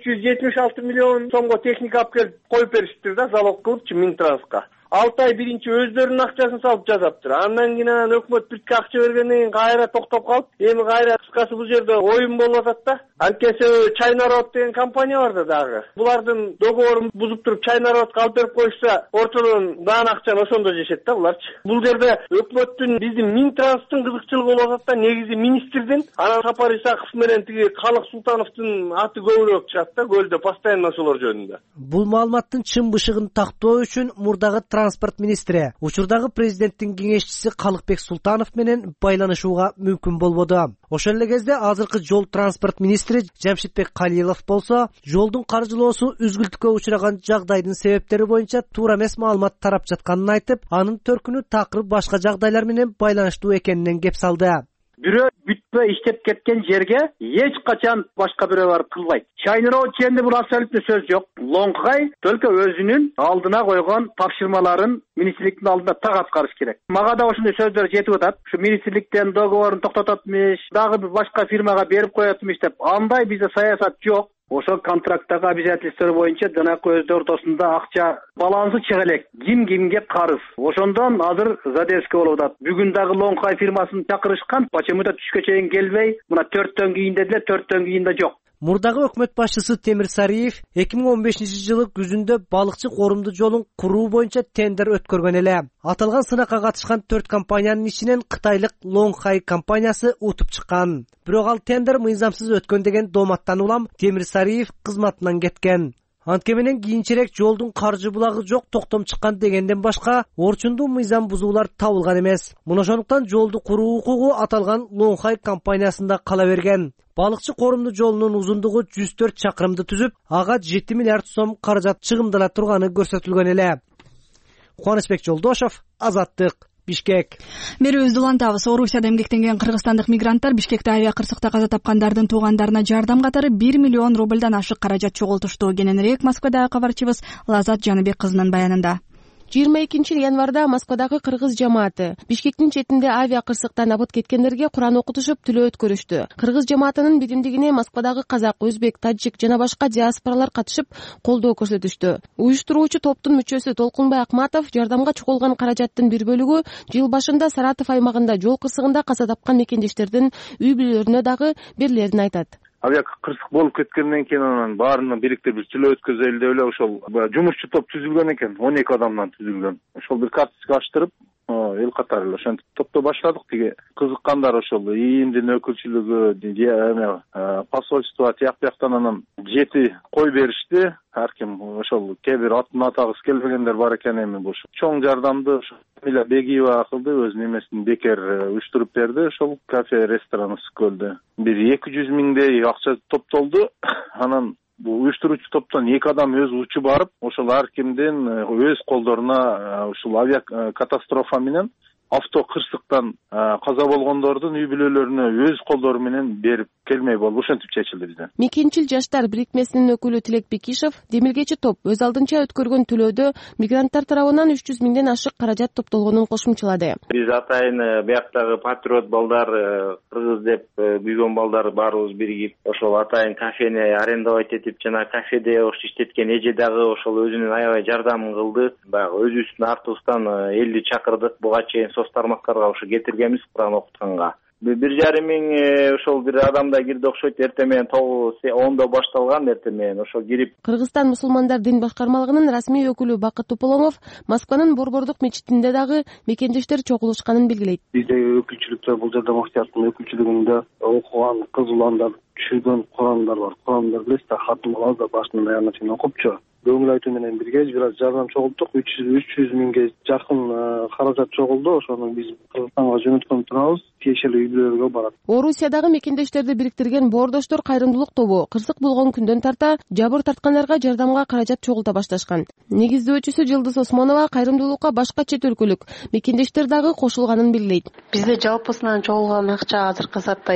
576 миллион сомго техника алып келип коюп беришиптир да, залог кылыпчы Минтрансқа. 6 ай биринчи өздөрүнүн акчасын салып жасаптыр. Андан кийин өкмөт бирке акча бергенден кийин кайра токтоп калып, эми кайра кыскасы бул жерде оюн болуп атат да. Анткени Чайнарод деген компания бар да дагы. Булардын договорун бузуп туруп Чайнародко алып берип коюшса, ортодон даан акчаны ошондо жешет да буларчы. Бул жерде өкмөттүн, биздин Минтранстын кызыкчылыгы болуп атат да, негизи министрдин, анан Сапар Исаков менен тиги Калык Султановдун аты көбүрөөк чыгат да, көлдө постоянно ошолор жөнүндө. Бул маалыматтын чын бышыгын тактоо үчүн мурдагы транспорт министри, учурдагы президенттин кеңешчиси Калыкбек Султанов менен байланышууга мүмкүн болбоду. Ошол эле кезде азыркы жол транспорт министри Жамшитбек Калилов болсо, жолдун каржылоосу үзгүлтүккө учураган жагдайдын себептери боюнча туура эмес маалымат тарап жатканын айтып, анын төркүнү такыр башка жагдайлар менен байланыштуу экенинен кеп салды. Бирөө бүтпөй иштеп кеткен жерге эч качан башка бирөө барып кылбайт. Чайнарод жөнүндө бул абсолютно сөз жок. Лоңхай только өзүнүн алдына койгон тапшырмаларын министрликтин алдында так аткарыш керек. Мага да ошондой сөздөр жетип атат. Ушу министрликтен договорун токтототмуш, дагы бир башка фирмага берип коетмуш деп. Андай бизде саясат жок. Ошол контракттагы обязательстволор боюнча жанакы өздөрү ортосунда акча балансы чыга элек. Ким кимге карыз. Ошондон азыр задержка болуп атат. Бүгүн дагы Лоңхай фирмасын чакырышкан, почему-то түшкө чейин келбей, мына 4төн кийин дедиле, 4төн кийин да жок. Мурдагы өкмөт башчысы Темир Сариев 2015-жылы күзүндө балыкчы корумду жолун куруу боюнча тендер өткөргөн эле. Аталган сынакка катышкан 4 компаниянын ичинен кытайлык Лоңхай компаниясы утуп чыккан. Бирок ал тендер мыйзамсыз өткөн деген дооматтан улам Темир Сариев кызматынан кеткен. Анткени кийинчерээк жолдун каржы булагы жок, токтом чыккан дегенден башка орчундуу мыйзам бузуулар табылган эмес. Муну ошондуктан жолду куруу укугу аталган Лоңхай компаниясында кала берген. Балыкчы корумду жолунун узундугу 104 чакырымды түзүп, ага 7 миллиард сом каражат чыгымдала турганы көрсөтүлгөн эле. Кубанычбек Жолдошов, Азаттык, Бишкек. Берүүбүздү улантабыз. Орусияда эмгектенген кыргызстандык мигранттар Бишкекте авиа кырсыкта каза тапкандардын туугандарына жардам катары 1 миллион рубльдан ашык каражат чогултушту. Кененирээк Москвадагы кабарчыбыз Лазат Жаныбек кызынын баянында. 22-январда Москвадагы кыргыз жамааты Бишкектин четинде авиа кырсыктан абыт кеткендерге Куран окутушуп, тилөө өткөрүштү. Кыргыз жамаатынын биримдигине Москвадагы казак, өзбек, таджик жана башка диаспоралар катышып, колдоо көрсөтүштү. Уюштуруучу топтун мүчөсү Толкунбай Акматов жардамга чогулган каражаттын бир бөлүгү жыл башында Саратов аймагында жол кырсыгында каза тапкан мекендештердин үй бүлөлөрүнө дагы берилерин айтат. Авиа кырсык болуп кеткенден кийин анан баарына бириктирип бир тилөө өткөзөлү деп эле ошол жумушчу топ түзүлгөн экен, 12 адамдан түзүлгөн. Ошол бир карточка ачтырып, эл катары эле ошентип топто башладык. Тиги кызыккандар ошол ИИМдин өкүлчүлүгү, посольство тияк-бияктан анан 7 кой беришти. Ар ким ошол кээ бир атын атагысы келбегендер бар экен. Эми бул чоң жардамды Мила Бегиева кылды, өзүнүн эмесин бекер уюштуруп берди. Ошол кафе, ресторан Ысык-Көлдө бир 200 миңдей акча топтолду. Анан бул уюштуруучу топтон 2 адам өзү учуп барып, ошол ар кимдин өз колдоруна ушул авиа катастрофа менен авто кырсыктан каза болгондордун үй бүлөлөрүнө өз колдору менен берип келмей болду. Ошентип чечилди бизде. Мекенчил жаштар бирикмесинин өкүлү Тилек Бекишев демилгечи топ өз алдынча өткөргөн төлөөдө мигранттар тарабынан 300 миңден ашык каражат топтолгонун кошумчалады. Биз атайын бияктагы патриот балдар, кыргыз деп büyüгөн балдар баарыбыз биригип, ошол атайын кафени арендовать этип, жана кафеде иштеткен эже дагы ошол өзүнүн аябай жардамын кылды. Баягы өзүбүздүн артыбыздан элди чакырдык. Буга чейин соц тармактарга ушу кетиргенбиз Куран окутканга. 1,5 миң ошол бир адамда кирди окшойт. Эртең менен 10:00 башталган, эртең менен ошол кирип. Кыргызстан мусулмандар дин башкармалыгынын расмий өкүлү Бакыт Туполомов Москванын Борбордук мечитинде дагы мекендештер чогулушканын белгилейт. Бизде өкүлчүлүктөр бул жерде муфтияттын өкүлчүлүгүндө окуган кызыл уландар, түшүргөн Курандар бар. Курандар билесиз да, хатым кылабыз да, башынан аягына чейин окупчу. Көңүл айтуу менен бирге бир аз жардам чогулттук. 300 миңге жакын каражат чогулду. Ошону биз Кыргызстанга жөнөткөн турабыз. Тиешелүү үй бүлөлөргө барат. Орусиядагы мекендештерди бириктирген Боордоштор кайрымдуулук тобу кырсык болгон күндөн тарта жабыр тарткандарга жардамга каражат чогулта башташкан. Негиздөөчүсү Жылдыз Осмонова кайрымдуулукка башка чет өлкөлүк мекендештер дагы кошулганын белгилейт. Бизде жалпысынан чогулган акча азыркы саатта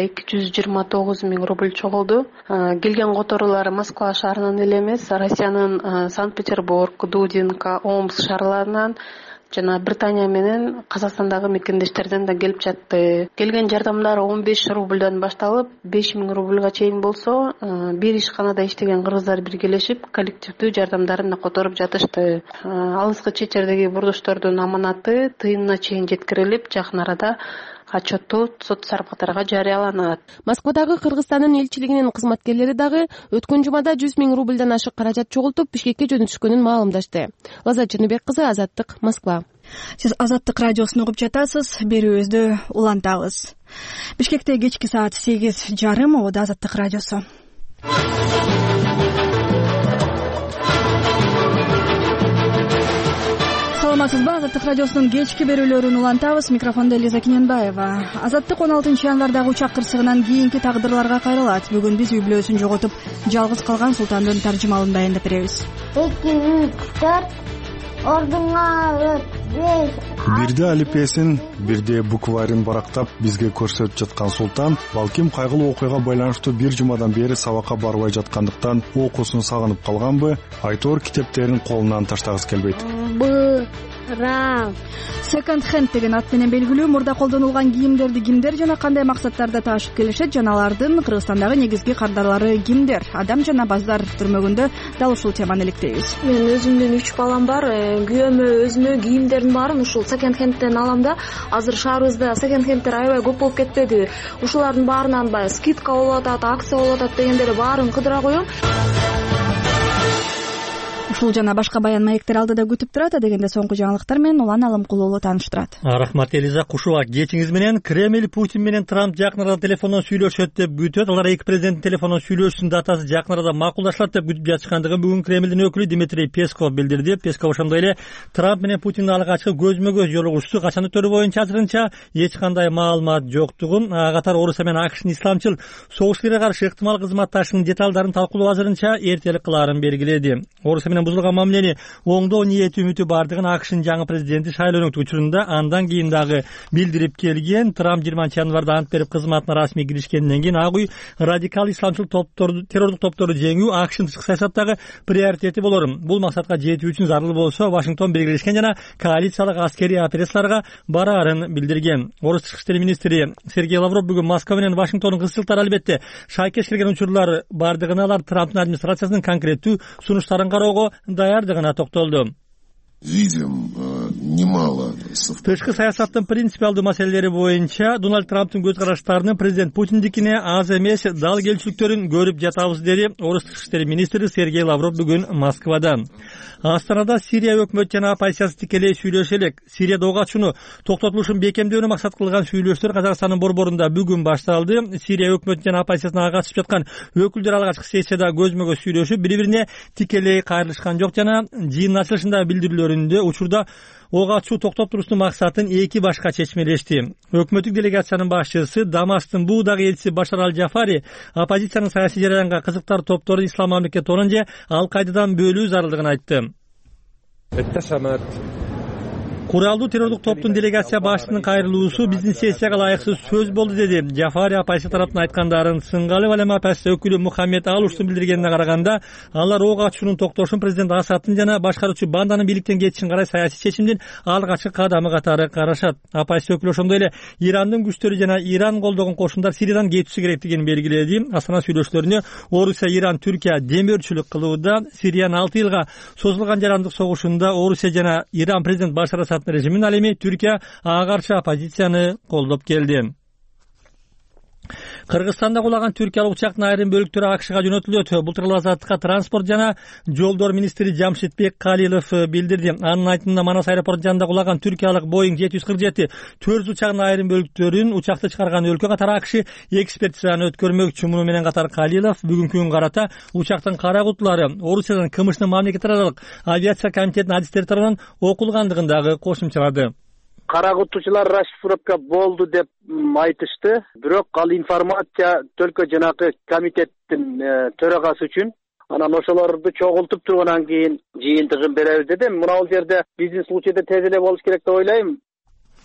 229 миң рубль чогулду. Келген которуулары Москва шаарынан эле эмес, Россиянын Санкт-Петербург, Дудинка, Омск шаарларынан жана Британия менен Казакстандагы мекендештерден да келип жатты. Келген жардамдар 15 рубльдан башталып 5000 рубльга чейин болсо, бир ишканада иштеген кыргыздар биргелешип коллективдүү жардамдарын да которуп жатышты. Алыскы чет жердеги бурдуштордун аманаты тыйынына чейин жеткирилип, жакын арада отчеттуу сот сарапкаттарга жарыяланат. Москвадагы Кыргызстандын элчилигинин кызматкерлери дагы өткөн жумада 100 000 рубльдан ашык каражат чогултуп Бишкекке жөнөтүшкөнүн маалымдашты. Лаззат Жаныбек кызы, Азаттык, Москва. Сиз Азаттык радиосун угуп жатасыз. Берүүбүздү улантабыз. Бишкекте кечки саат 8:30. Ода Азаттык радиосу. Саламатсызбы? Азаттык радиосунун кечки берүүлөрүн улантабыз. Микрофондо Элиза Кененбаева. Азаттык 16 январдагы учак кырсыгынан кийинки тагдырларга кайрылат. Бүгүн биз үй бүлөсүн жоготуп, жалгыз калган Султандын таржымалын баяндап беребиз. 2, 3, 4 ордунга 5. Бирде алипесин, бирде букварын барактап бизге көрсөтүп жаткан Султан балким кайгылуу окуяга байланыштуу бир жумадан бери сабакка барбай жаткандыктан окуусун сагынып калганбы, айтор китептерин колунан таштагысы келбейт. Second hand деген ат менен белгилүү мурда колдонулган кийимдерди кимдер жана кандай максаттарда таашып келишет жана алардын Кыргызстандагы негизги кардарлары кимдер? Адам жана баздар түрмөгүндө дал ушул теманы иликтейбиз. Мен өзүмдүн 3 балам бар. Күйөөмө өзүмө кийимдердин баарын ушул second handден алам да. Азыр шаарыбызда second handдер аябай көп болуп кетпеди. Ушулардын баарынан баягы скидка болуп атат, акция болуп атат дегендерди баарын кыдыра коём. Ушул жана башка баян маектер алдыда күтүп турат. Дегенде соңку жаңылыктар менен Улан Алымкулуулу тааныштырат. Рахмат Элиза, кушуак кечиңиз менен. Кремль Путин менен Трамп жакын арада телефондон сүйлөшөт деп күтөт. Алар эки президенттин телефондон сүйлөшүүсүнүн датасы жакын арада макулдашылат деп күтүп жатышкандыгын бүгүн Кремлдин өкүлү Дмитрий Песков билдирди. Песков ошондой эле Трамп менен Путиндин алгачкы көзмө-көз жолугушуусу качан өтөрү боюнча азырынча эч кандай маалымат жоктугун, катар Орусия менен АКШтын исламчыл согушчуларга каршы ыктымал кызматташынын деталдарын талкуулоо азырынча эртелик кылаарын белгиледи. Орусия менен бузулган мамилени оңдоо ниети үмүтү бардыгын АКШтын жаңы президенти шайлоонун учурунда андан кийин дагы билдирип келген. Трамп 20 январда ант берип кызматына расмий киришкенден кийин Ак үй радикал исламчыл террорлук топторду жеңүү АКШтын тышкы саясаттагы приоритети болор. Бул максатка жетүү үчүн зарыл болсо Вашингтон биргелешкен жана коалициялык аскерий операцияларга бараарын билдирген. Орус тышкы иштер министри Сергей Лавров бүгүн Москва менен Вашингтондун кызчылыктары албетте шайкеш келген учурлар бардыгына алар Трамптын администрациясынын конкреттүү сунуштарын кароого даярдыгына токтолду. Видим немало. Тышкы саясаттын принципиалдуу маселелери боюнча Дональд Трамптын көз караштарынын президент Путиндикине аз эмес дал келчүлүктөрүн көрүп жатабыз деди Орус тышкы иштер министри Сергей Лавров бүгүн Москвада. Астанада Сирия өкмөт жана оппозициясы тикелей сүйлөшө элек. Сирияда ок ачууну токтотулушун бекемдөөнү максат кылган сүйлөшүүлөр Казакстандын борборунда бүгүн башталды. Сирия өкмөт жана оппозициясына катышып жаткан өкүлдөр алгачкы сессияда көзмө-көз сүйлөшүп, бири-бирине тикелей кайрылышкан жок жана жыйындын ачылышында билдирүүлөрүндө учурда ок ачуу токтоп туруштун максатын эки башка чечмелешти. Өкмөттүк делегациянын башчысы Дамаштын буудагы элчиси Башар Аль-Жафари оппозициянын саясий жараянга кызыктар топтору Ислам мамлекети онун же Ал-Кайдадан бөлүү зарылдыгын айтты. Куралдуу террорлук топтун делегация башчысынын кайрылуусу биздин сессияга ылайыксыз сөз болду деди. Жафари оппозиция тараптын айткандарын сынгалы Валема оппозиция өкүлү Мухаммед Алуштун билдиргенине караганда, алар ок ачуунун токтошун президент Асадтын жана башкаруучу банданын бийликтен кетишин карай саясий чечимдин алгачкы кадамы катары карашат. Оппозиция өкүлү ошондой эле Ирандын күчтөрү жана Иран колдогон кошундар Сириядан кетиши керектигин белгиледи. Астана сүйлөшүүлөрүнө Орусия, Иран, Түркия демөөрчүлүк кылууда. Сириянын 6 жылга созулган жарандык согушунда Орусия жана Иран президент Башар Асад режимин ал эми Түркия ага каршы оппозицияны колдоп келди. Кыргызстанда кулаган түркиялык учактын айрым бөлүктөрү АКШга жөнөтүлөт. Бул тууралуу Азаттыкка транспорт жана жолдор министри Жамшитбек Калилов билдирди. Анын айтымында Манас аэропорту жанында кулаган түркиялык Boeing 747 4 учагынын айрым бөлүктөрүн учакты чыгарган өлкө катары АКШ экспертизаны өткөрмөкчү. Муну менен катар Калилов бүгүнкү күнгө карата учактын кара кутулары Орусиядан КМШнын мамлекет аралык авиация комитетинин адистери тарабынан окулгандыгын дагы кошумчалады. Кара кутуучулар расшифровка болду деп айтышты. Бирок ал информация только жанагы комитеттин төрагасы үчүн. Анан ошолорду чогултуп тургандан кийин жыйынтыгын беребиз деди. Мына бул жерде бизнес случайда тез эле болуш керек деп ойлойм.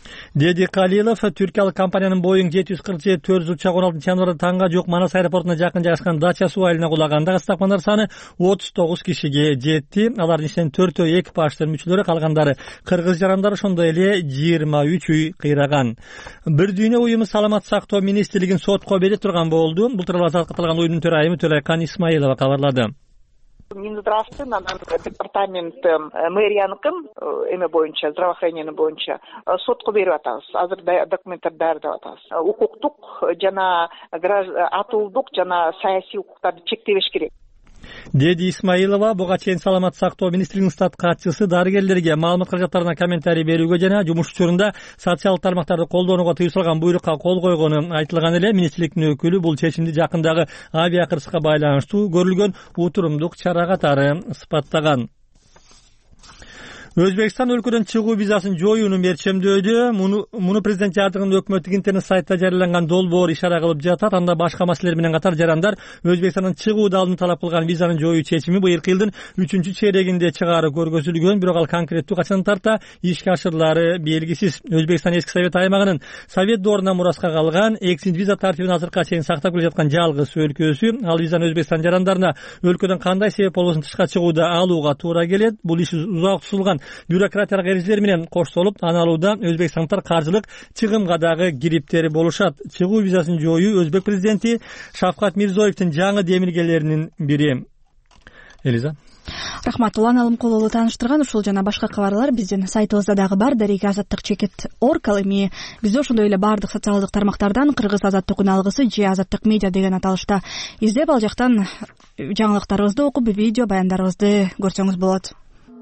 деди Калилов. Түркиялык компаниянын Boeing 747-400 учагы 16-январда таңга жок Манас аэропортуна жакын жайгашкан Дача суу айылына кулаган. Дагыстакмандар саны 39 кишиге жетти. Алардын ичинен 4 экипаждын мүчөлөрү, калгандары кыргыз жарандары, ошондой эле 23 үй кыйраган. Бир дүйнө уюму саламат сактоо министрлигин сотко бере турган болду. Бул тууралуу азат катылган уюмдун төрайымы Төлөйкан Исмаилова кабарлады. Минздравствы, департаменттин мэрияныкын эме боюнча, здравоохранение боюнча сотко берип атабыз. Азыр документтер даярдап атабыз. Укуктук жана атуулдук жана саясий укуктарды чектебеш керек, деди Исмаилова. Буга чейин саламат сактоо министринин штат катчысы дарыгерлерге маалымат каражаттарына комментарий берүүгө жана жумуш учурунда социалдык тармактарды колдонууга тыюу салган буйрукка кол койгону айтылган эле. Министрликтин өкүлү бул чечимди жакындагы авиа кырсыкка байланыштуу көрүлгөн утурумдук чара катары сыпаттаган. Өзбекстан өлкөдөн чыгуу визасын жоюуну мерчемдөөдө. Муну президент жардыгында өкмөттүк интернет сайтта жарыяланган долбоор ишара кылып жатат. Анда башка маселелер менен катар жарандар Өзбекстандын чыгууду алдын талап кылган визаны жоюу чечими быйылкы жылдын 3-чейрегинде чыгаары көргөзүлгөн, бирок ал конкреттүү качан тарта ишке ашырылары белгисиз. Өзбекстан эски совет аймагынын совет доорунан мураска калган экзит виза тартибин азыркыга чейин сактап келе жаткан жалгыз өлкөсү. Ал визаны Өзбекстан жарандарына өлкөдөн кандай себеп болбосун тышка чыгууда алууга туура келет. Бул иш узак тутулган бюрократиялык эрежелер менен коштолуп, аны алууда өзбекстандыктар каржылык чыгымга дагы кириптери болушат. Чыгуу визасын жоюу өзбек президенти Шавкат Мирзиёевдин жаңы демилгелеринин бири. Элиза. Рахмат, Улан Алымкулуулу тааныштырган. Ушул жана башка кабарлар биздин сайтыбызда дагы бар. Дарек-азаттык.org ал эми бизде ошондой эле баардык социалдык тармактардан кыргыз азаттык үн алгысы же азаттык медиа деген аталышта издеп, ал жактан жаңылыктарыбызды окуп, видео баяндарыбызды көрсөңүз болот.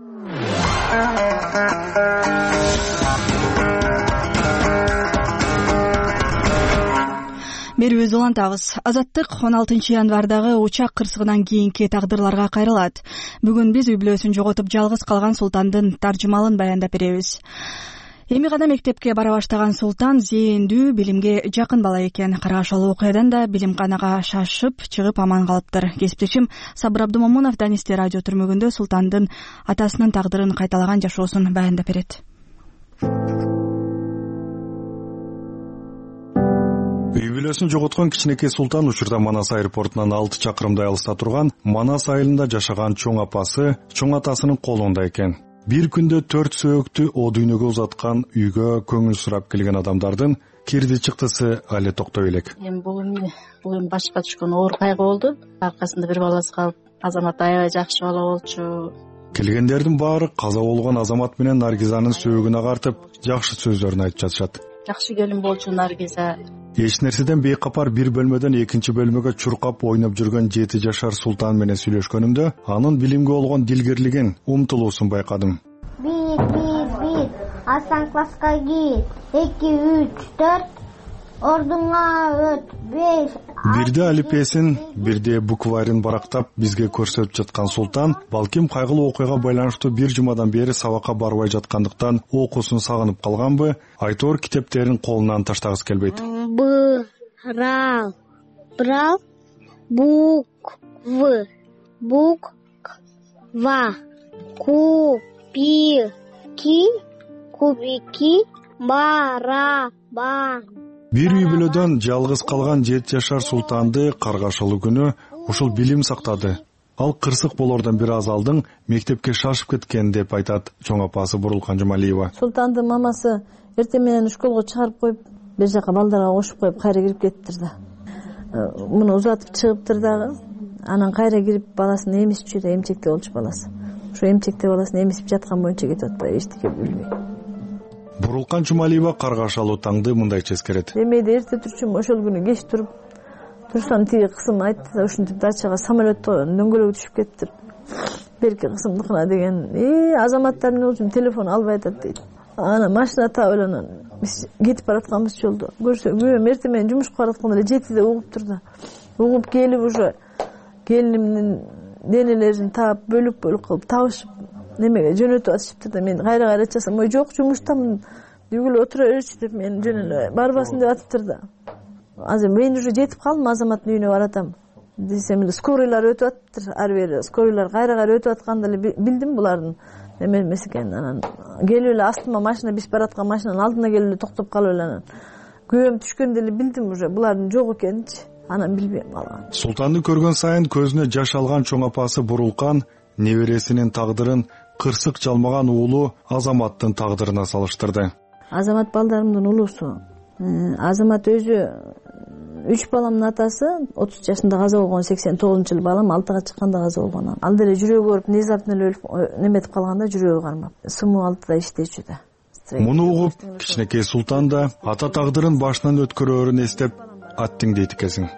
Берүүбүздү улантабыз. Азаттык 16 январдагы учак кырсыгынан кийинки тагдырларга кайрылат. Бүгүн биз үй бүлөсүн жоготуп жалгыз калган Султандын таржымалын баяндап беребиз. Эми гана мектепке бара баштаган Султан зээндүү, билимге жакын бала экен. Карашалуу окуядан да билимканага шашып чыгып аман калыптыр. Кесиптешим Сабыр Абдумомунов Данисте радио түрмөгүндө Султандын атасынын тагдырын кайталаган жашоосун баяндап берет. Үй бүлөсүн жоготкон кичинекей Султан учурда Манас аэропортунан 6 чакырымдай алыста турган Манас айылында жашаган чоң апасы, чоң атасынын колунда экен. Бир күндө 4 сөөктү о дүйнөгө узаткан үйгө көңүл сурап келген адамдардын кирди чыктысы али токтой элек. Бул башка түшкөн оор кайгы болду. Аркасында бир баласы калып, Азамат аябай жакшы бала болчу. Келгендердин баары каза болгон Азамат менен Наргизанын сөөгүнө картып, жакшы сөздөрүн айтып жатышат. Жакшы келин болчу Наргиза. Эч нерседен бейкапар бир бөлмөдөн экинчи бөлмөгө чуркап ойноп жүргөн 7 жашар Султан менен сүйлөшкөнүмдө анын билимге болгон дилгерлигин, умтулуусун байкадым. 1 Асан класска кир, 2 3 4 ордуңа өт, 5. Бирде алипесин, бирде букварин барактап бизге көрсөтүп жаткан Султан балким кайгылуу окуяга байланыштуу бир жумадан бери сабакка барбай жаткандыктан окуусун сагынып калганбы, айтор китептерин колунан таштагысы келбейт. Брал, буква, кубики, барабан. Бир үй бүлөдөн жалгыз калган 7 жашар Султанды каргашалуу күнү ушул билим сактады. Ал кырсык болордон бир аз алдың мектепке шашып кеткен деп айтат чоң апасы Бурулкан Жумалиева. Султандын мамасы эртең менен школго чыгарып коюп, бир жака балдарга кошуп коюп кайра кирип кетиптир да. Муну узатып чыгыптыр дагы. Анан кайра кирип баласын эмисчү да, эмчекте болчу баласы. Ошо эмчекте баласын эмисип жаткан боюнча кетип атпайбы, эчтеке билбей. Бурулкан Жумалиева каргашалуу таңды мындайча эскерет. Эмеде эрте турчумун, ошол күнү кеч турсам тиги кызым айтты да, ушинтип дачага самолетто дөңгөлөгү түшүп кетиптир. Берки кызымдыкына деген, Азаматтар эмне болчу, телефон албай атат дейт. Ана машина таап эле биз кетип баратканбыз жолдо. Көрсө, күйөөм эртең менен жумушка баратканда эле 7-де угуптур да. Угуп келип уже келинимдин денелерин таап бөлүк кылып табышып немеге жөнөтүп атышыптыр да, мен кайра часам, ой жок, жумуштамын, үйгө отура берчи деп мен жөн эле барбасын деп атыптыр да. Азыр мен уже жетип калдым, Азаматтын үйүнө баратам десем эле скорыйлар өтүп атыптыр, ары бери скорыйлар кайра өтүп атканда эле билдим булардын эмес экен. Анан келип эле астыма машина биз бараткан машинанын алдына келип эле токтоп калып эле анан күйөөм түшкөндө эле билдим уже булардын жок экенинчи. Анан билбейм калган. Султанды көргөн сайын көзүнө жаш алган чоң апасы Бурулкан небересинин тагдырын кырсык жалмаган уулу Азаматтын тагдырына салыштырды. Азамат балдарымдын улуусу. Азамат өзү 3 баламдын атасы 30 жашында каза болгон, 89-жылы балам 6-га чыкканда каза болгон. Ал деле жүрөгү ооруп, внезапно өлүп неметип калганда жүрөгү кармап. СМУ 6-да иштечү да. Муну угуп, кичинекей Султан да ата тагдырын башынан өткөрөөрүн эстеп аттиң дейт экенсиң.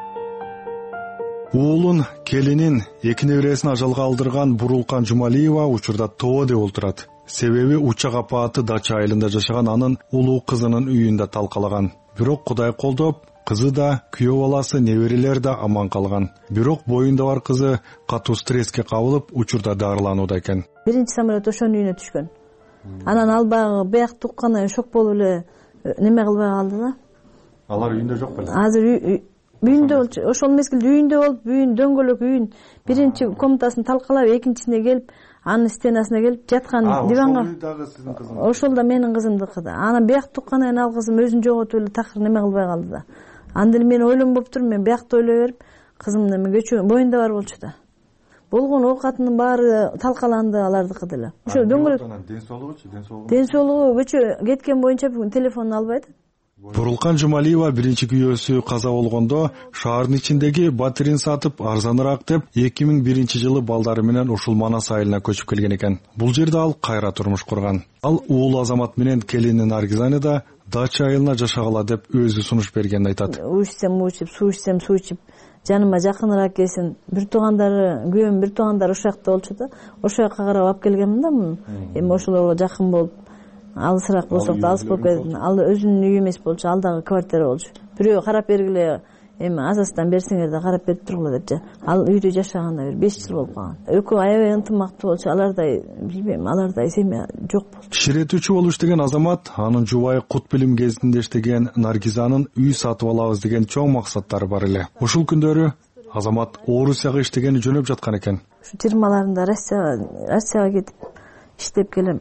Уулун, келинин, эки небересин ажалга алдырган Бурулкан Жумалиева учурда ТООдо отурат. Себеби учак апааты дача айылында жашаган анын улуу кызынын үйүндө талкалаган. Бирок Кудай колдоп, кызы да, күйөө баласы, неберелер да аман калган. Бирок боюнда бар кызы катуу стресске кабылып, учурда дарыланууда экен. Биринчи самолет ошонун үйүнө түшкөн. Анан ал багы бияк тукканы шок болуп эле неме кылбай калды да. Алар үйүндө жок беле? Азыр үйүндө болчу. Ошол мезгилде үйүндө болуп, үйүн дөңгөлөк үйүн биринчи комнатасын талкалап, экинчисине келип, анын стенасына келип жаткан диванга. Ошол да менин кызымдыкы да. Анан бияк туккандан ал кызым өзүн жоготуп эле такыр неме кылбай калды да. Анда мен ойлонбоп турмун, мен биякта ойлой берип, кызым неме көчө боюнда бар болчу да. Болгон оокатынын баары талкаланды алардыкы деле. Ошо дөңгөлөк. Ден соолугу көчө кеткен боюнча бүгүн телефонун албайт. Бурулкан Жумалиева биринчи күйөөсү каза болгондо шаардын ичиндеги батирин сатып арзаныраак деп 2001-жылы балдары менен ушул Манас айылына көчүп келген экен. Бул жерде ал кайра турмуш курган. Ал уулу Азамат менен келини Наргизаны да дача айылына жашагыла деп өзү сунуш бергенин айтат. Учсем учуп, суу ичсем суу ичип, жаныма жакыныраак келсин. Бир туугандары, күйөөм бир туугандары ошол жакта болчу да. Ошол жака карап алып келгенмин да муну. Эми ошолорго жакын болуп алысыраак болсок да алыс болуп кетти. Ал өзүнүн үйү эмес болчу, ал дагы квартира болчу. Бирөө карап бергиле, эми азастан берсеңер да карап берип тургула деп. Ал үйдө жашаганда бир 5 жыл болуп калган. Экөө аябай ынтымактуу болчу. Алардай билбейм, алардай семья жок болчу. Ширетүүчү болуп иштеген Азамат, анын жубайы Кут билим кезинде иштеген Наргизанын үй сатып алабыз деген чоң максаттары бар эле. Ушул күндөрү Азамат Орусияга иштегени жөнөп жаткан экен. Ушу 20-ларында Россияга кетип иштеп келем.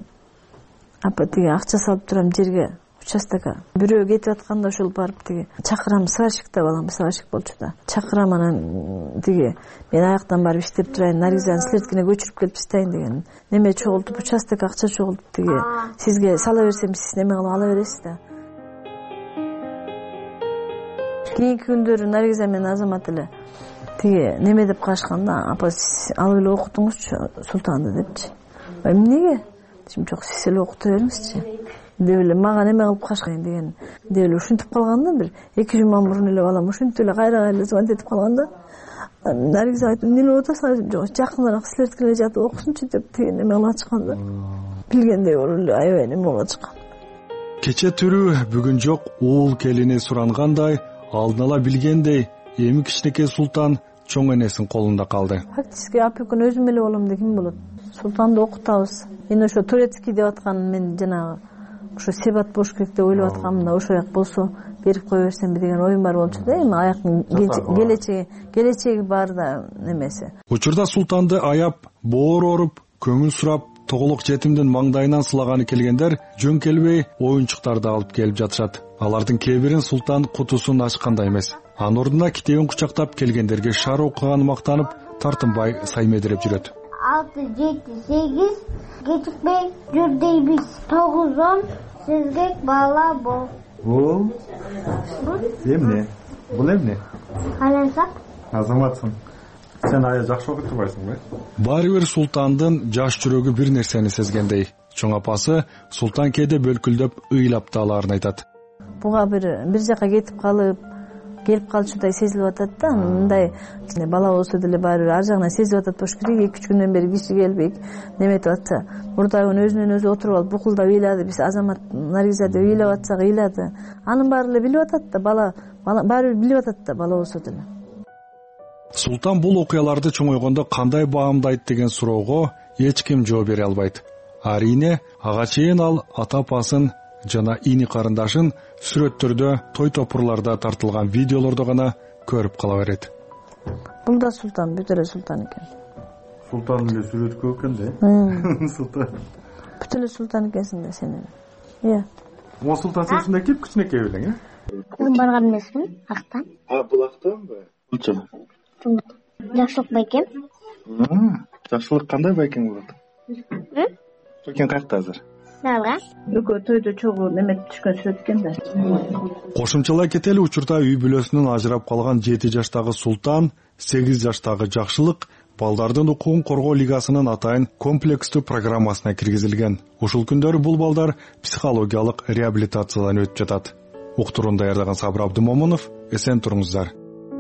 Апа тиги акча салып турам жерге, участокко. Бирөө кетип атканда ошол барып тиги чакырам, сварщикте балам, сварщик болчу да. Чакырам анан тиги мен аяктан барып иштеп турайын, Наргизаны силердикине көчүрүп келип иштейин деген. Неме чогултуп, участокко акча чогултуп тиги сизге сала берсем, сиз неме кылып ала бересиз да. Кийинки күндөрү Наргиза менен Азамат эле тиги неме деп калышканда, апа сиз алып эле окутуңузчу Султанды депчи. Эмнеге? Жок, сиз эле окута бериңизчи. Деп эле мага неме кылып калышкан деген. Деп эле ушинтип калганда бир 2 жума мурун эле балам ушинтип эле кайра звонить этип калганда, Наргиза айтып, эмне болуп атасың? Жок, жакыныраак силердикине жатып окусунчу деп деген неме кылып ачканда. Билгендей болуп эле аябай неме болуп ачкан. Кече түрү бүгүн жок, уул келини сурангандай, алдын ала билгендей, эми кичинекей Султан чоң энесинин колунда калды. Фактически опекун өзүм эле болом деген болот. Султанды окутабыз. Мен ошо турецкий деп аткан, мен жанагы ошо себат болуш керек деп ойлоп атканмын да, ошо як болсо берип кое берсемби деген оюм бар болчу да. Эми аяктын келечеги бар да немеси. Учурда Султанды аяп, боор оруп, көңүл сурап, тоголок жетимдин маңдайынан сылаганы келгендер жөн келбей оюнчуктарды алып келип жатышат. Алардын кээ бирин Султан кутусун ачкандай эмес. Анын ордуна китебин кучактап келгендерге шаар окуганы мактанып, тартынбай саймедиреп жүрөт. 6, 7, 8 кечикпей жүр дейбиз. 9, 10 сизге бала бол. Бул эмне? Бул эмне? Кайлансак? Азаматсың. Сен ая жакшы окуп турбайсыңбы? Баары бир Султандын жаш жүрөгү бир нерсени сезгендей. Чоң апасы Султан кээде бөлкүлдөп ыйлап тааларын айтат. Буга бир жака кетип калып, келип калчудай сезилип атат да. Мындай бала болсо деле баары бир ар жагынан сезип атат болуш керек. 2-3 күндөн бери киши келбей неметип атса, мурда күнү өзүнөн өзү отуруп алып букулдап ыйлады. Биз Азамат Наргиза деп ыйлап атсак ыйлады. Анын баары эле билип атат да, бала баары бир билип атат да, бала болсо деле. Султан бул окуяларды чоңойгондо кандай баамдайт деген суроого эч ким жооп бере албайт. Арине ага чейин ал ата-апасын жана ини карындашын сүрөттөрдө, той топурларда тартылган видеолордо гана көрүп кала берет. Бул да Султан, бүт эле Султан экен. Султан эле сүрөткө экен да. Султан. Бүт эле Султан экенсиң да сен. Иә. О Султан сен ушундай кеп кичинекей белең, Мен барган эмесмин, актан. Булактанбы? Куча. Жакшылык байкем. Жакшылык кандай байкең болот? Байкең каякта азыр? Алга. Экөө тойдо чогуу неме түшкөн сүрөт экен да. Кошумчалай кетели, учурда үй бүлөсүнөн ажырап калган 7 жаштагы Султан, 8 жаштагы Жакшылык балдардын укугун коргоо лигасынын атайын комплекстүү программасына киргизилген. Ушул күндөрү бул балдар психологиялык реабилитациядан өтүп жатат. Уктурууну даярдаган Сабыр Абдымомунов, эсен туруңуздар.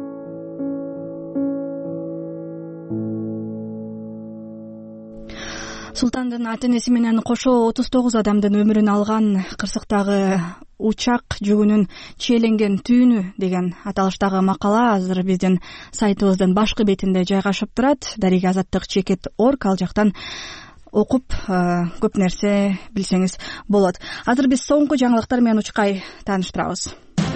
Султандын ата-энеси менен кошо 39 адамдын өмүрүн алган кырсыктагы учак жүгүнүн чийленген түйүнү деген аталыштагы макала азыр биздин сайтыбыздын башкы бетинде жайгашып турат. Дарига Азаттык-Чекет.org ал жактан окуп көп нерсе билсеңиз болот. Азыр биз соңку жаңылыктар менен учкай тааныштырабыз.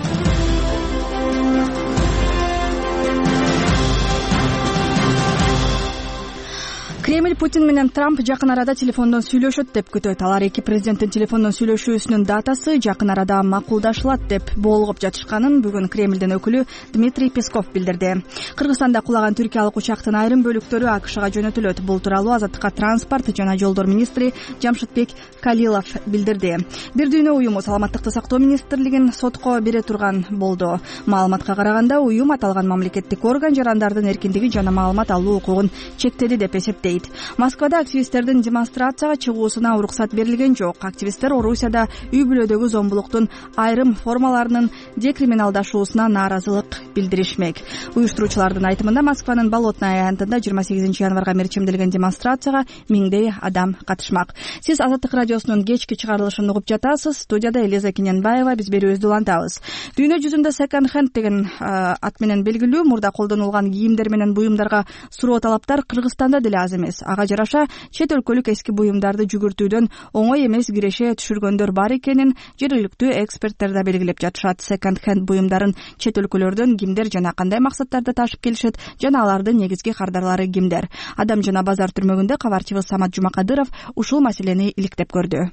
Кремль Путин менен Трамп жакын арада телефондон сүйлөшөт деп күтөт. Алар эки президенттин телефондон сүйлөшүүсүнүн датасы жакын арада макулдашылат деп болгоп жатышканын бүгүн Кремлдин өкүлү Дмитрий Песков билдирди. Кыргызстанда кулаган түркиялык учактын айрым бөлүктөрү АКШга жөнөтүлөт. Бул тууралуу Азаттыкка транспорт жана жолдор министри Жамшитбек Калилов билдирди. Бир дүйнө уюму саламаттыкты сактоо министрлигин сотко бере турган болду. Маалыматка караганда уюм аталган мамлекеттик орган жарандардын эркиндиги жана маалымат алуу укугун чектеди деп эсептейт. Москвада активисттердин демонстрацияга чыгуусуна уруксат берилген жок. Активисттер Орусияда үй бүлөдөгү зомбулуктун айрым формаларынын декриминалдашуусуна нааразылык билдиришмек. Уюштуруучулардын айтымында Москванын Болотная аянтында 28 январга мерчимделген демонстрацияга миңдей адам катышмак. Сиз Азаттык радиосунун кечки чыгарылышын угуп жатасыз. Студияда Элиза Кененбаева, биз берүүбүздү улантабыз. Дүйнө жүзүндө second hand деген ат менен белгилүү мурда колдонулган кийимдер менен буюмдарга суроо талаптар Кыргызстанда деле аз эмес. Ага жараша чет өлкөлүк эски буюмдарды жүгүртүүдөн оңой эмес киреше түшүргөндөр бар экенин жергиликтүү эксперттер да белгилеп жатышат. Second hand буюмдарын чет өлкөлөрдөн кимдер жана кандай максаттарда ташып келишет жана алардын негизги кардарлары кимдер? Адам жана базар түрмөгүндө кабарчыбыз Самат Жумакадыров ушул маселени иликтеп көрдү.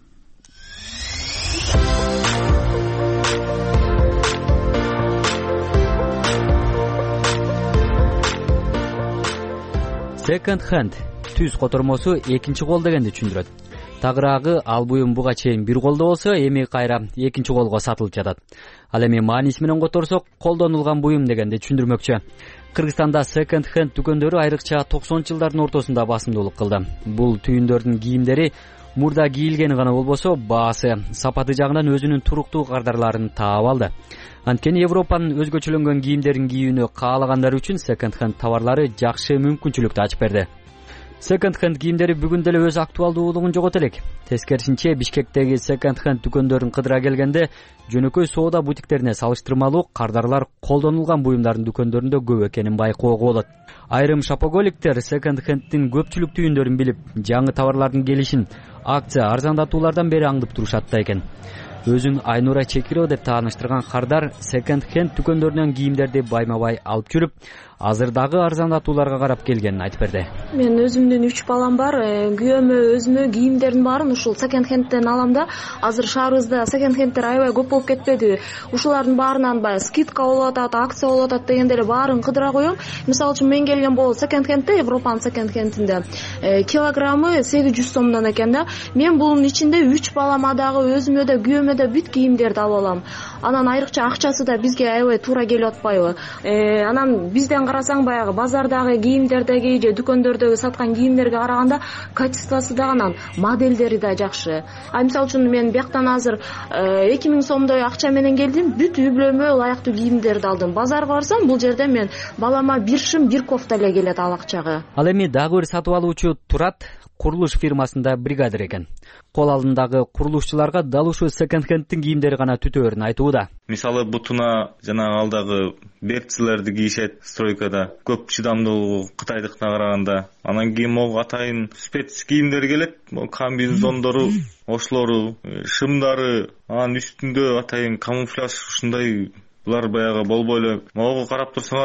Second hand түз котормосу экинчи кол дегенди түшүндүрөт. Тагыраагы ал буюм буга чейин бир колдо болсо, эми кайра экинчи колго сатылып жатат. Ал эми мааниси менен которсок, колдонулган буюм дегенди түшүндүрмөкчү. Кыргызстанда second hand дүкөндөрү айрыкча 90-жылдардын ортосунда басымдуулук кылды. Бул түйүндөрдүн кийимдери мурда кийилгени гана болбосо, баасы, сапаты жагынан өзүнүн туруктуу кардарларын таап алды. Анткени Европанын өзгөчөлөнгөн кийимдерин кийүүнү каалагандар үчүн second hand товарлары жакшы мүмкүнчүлүктү ачып берди. Second hand кийимдери бүгүн деле өз актуалдуулугун жогото элек. Тескерисинче, Бишкектеги second hand дүкөндөрүн кыдыра келгенде, жөнөкөй соода бутиктерине салыштырмалуу кардарлар колдонулган буюмдардын дүкөндөрүндө көп экенин байкоого болот. Айрым шопоголиктер second handдин көпчүлүк түйүндөрүн билип, жаңы товарлардын келишин акция арзандатуулардан бери аңдып турушат да экен. Өзүн Айнура Чекирова деп тааныштырган кардар second hand дүкөндөрүнөн кийимдерди байма-бай алып жүрүп, азырдагы арзандатууларга карап келгенин айтып берди. Мен өзүмдүн 3 балам бар, күйөөмө өзүмө кийимдердин баарын ушул second handден алам да. Азыр шаарыбызда second handдер аябай көп болуп кетпеди. Ушулардын баарынан баягы скидка болуп атат, акция болуп атат дегенде эле баарын кыдыра коем. Мисалы үчүн мен келген болу second handде, Европанын second handдинде килограммы 800 сомдон экен да. Мен бунун ичинде 3 балама дагы, өзүмө да, күйөөмө да бүт кийимдерди алып алам. Анан айрыкча акчасы да бизге аябай туура келип атпайбы? Анан бизден карасаң баягы базардагы кийимдердеги же дүкөндөрдөгү саткан кийимдерге караганда качествосу да анан модельдери да жакшы. Мисалы үчүн мен бияктан азыр 2000 сомдой акча менен келдим, бүт үй бүлөмө ылайыктуу кийимдерди алдым. Базарга барсам, бул жерде мен балама бир шым, бир кофта эле келет ал акчага. Ал эми дагы бир сатып алуучу Турат курулуш фирмасында бригадир экен. Кол алдындагы курулушчуларга дал ушул second handдин кийимдери гана түтөөрүн айтууда. Мисалы бутуна жана алдагы берцлерди кийишет стройкада. Көп чыдамдуулугу кытайдыкына караганда. Анан кийин могу атайын спец кийимдер келет. Комбинезондору, ошлору, шымдары, анан үстүндө атайын камуфляж ушундай. Булар баягы болбой эле. Могу карап турсаңар,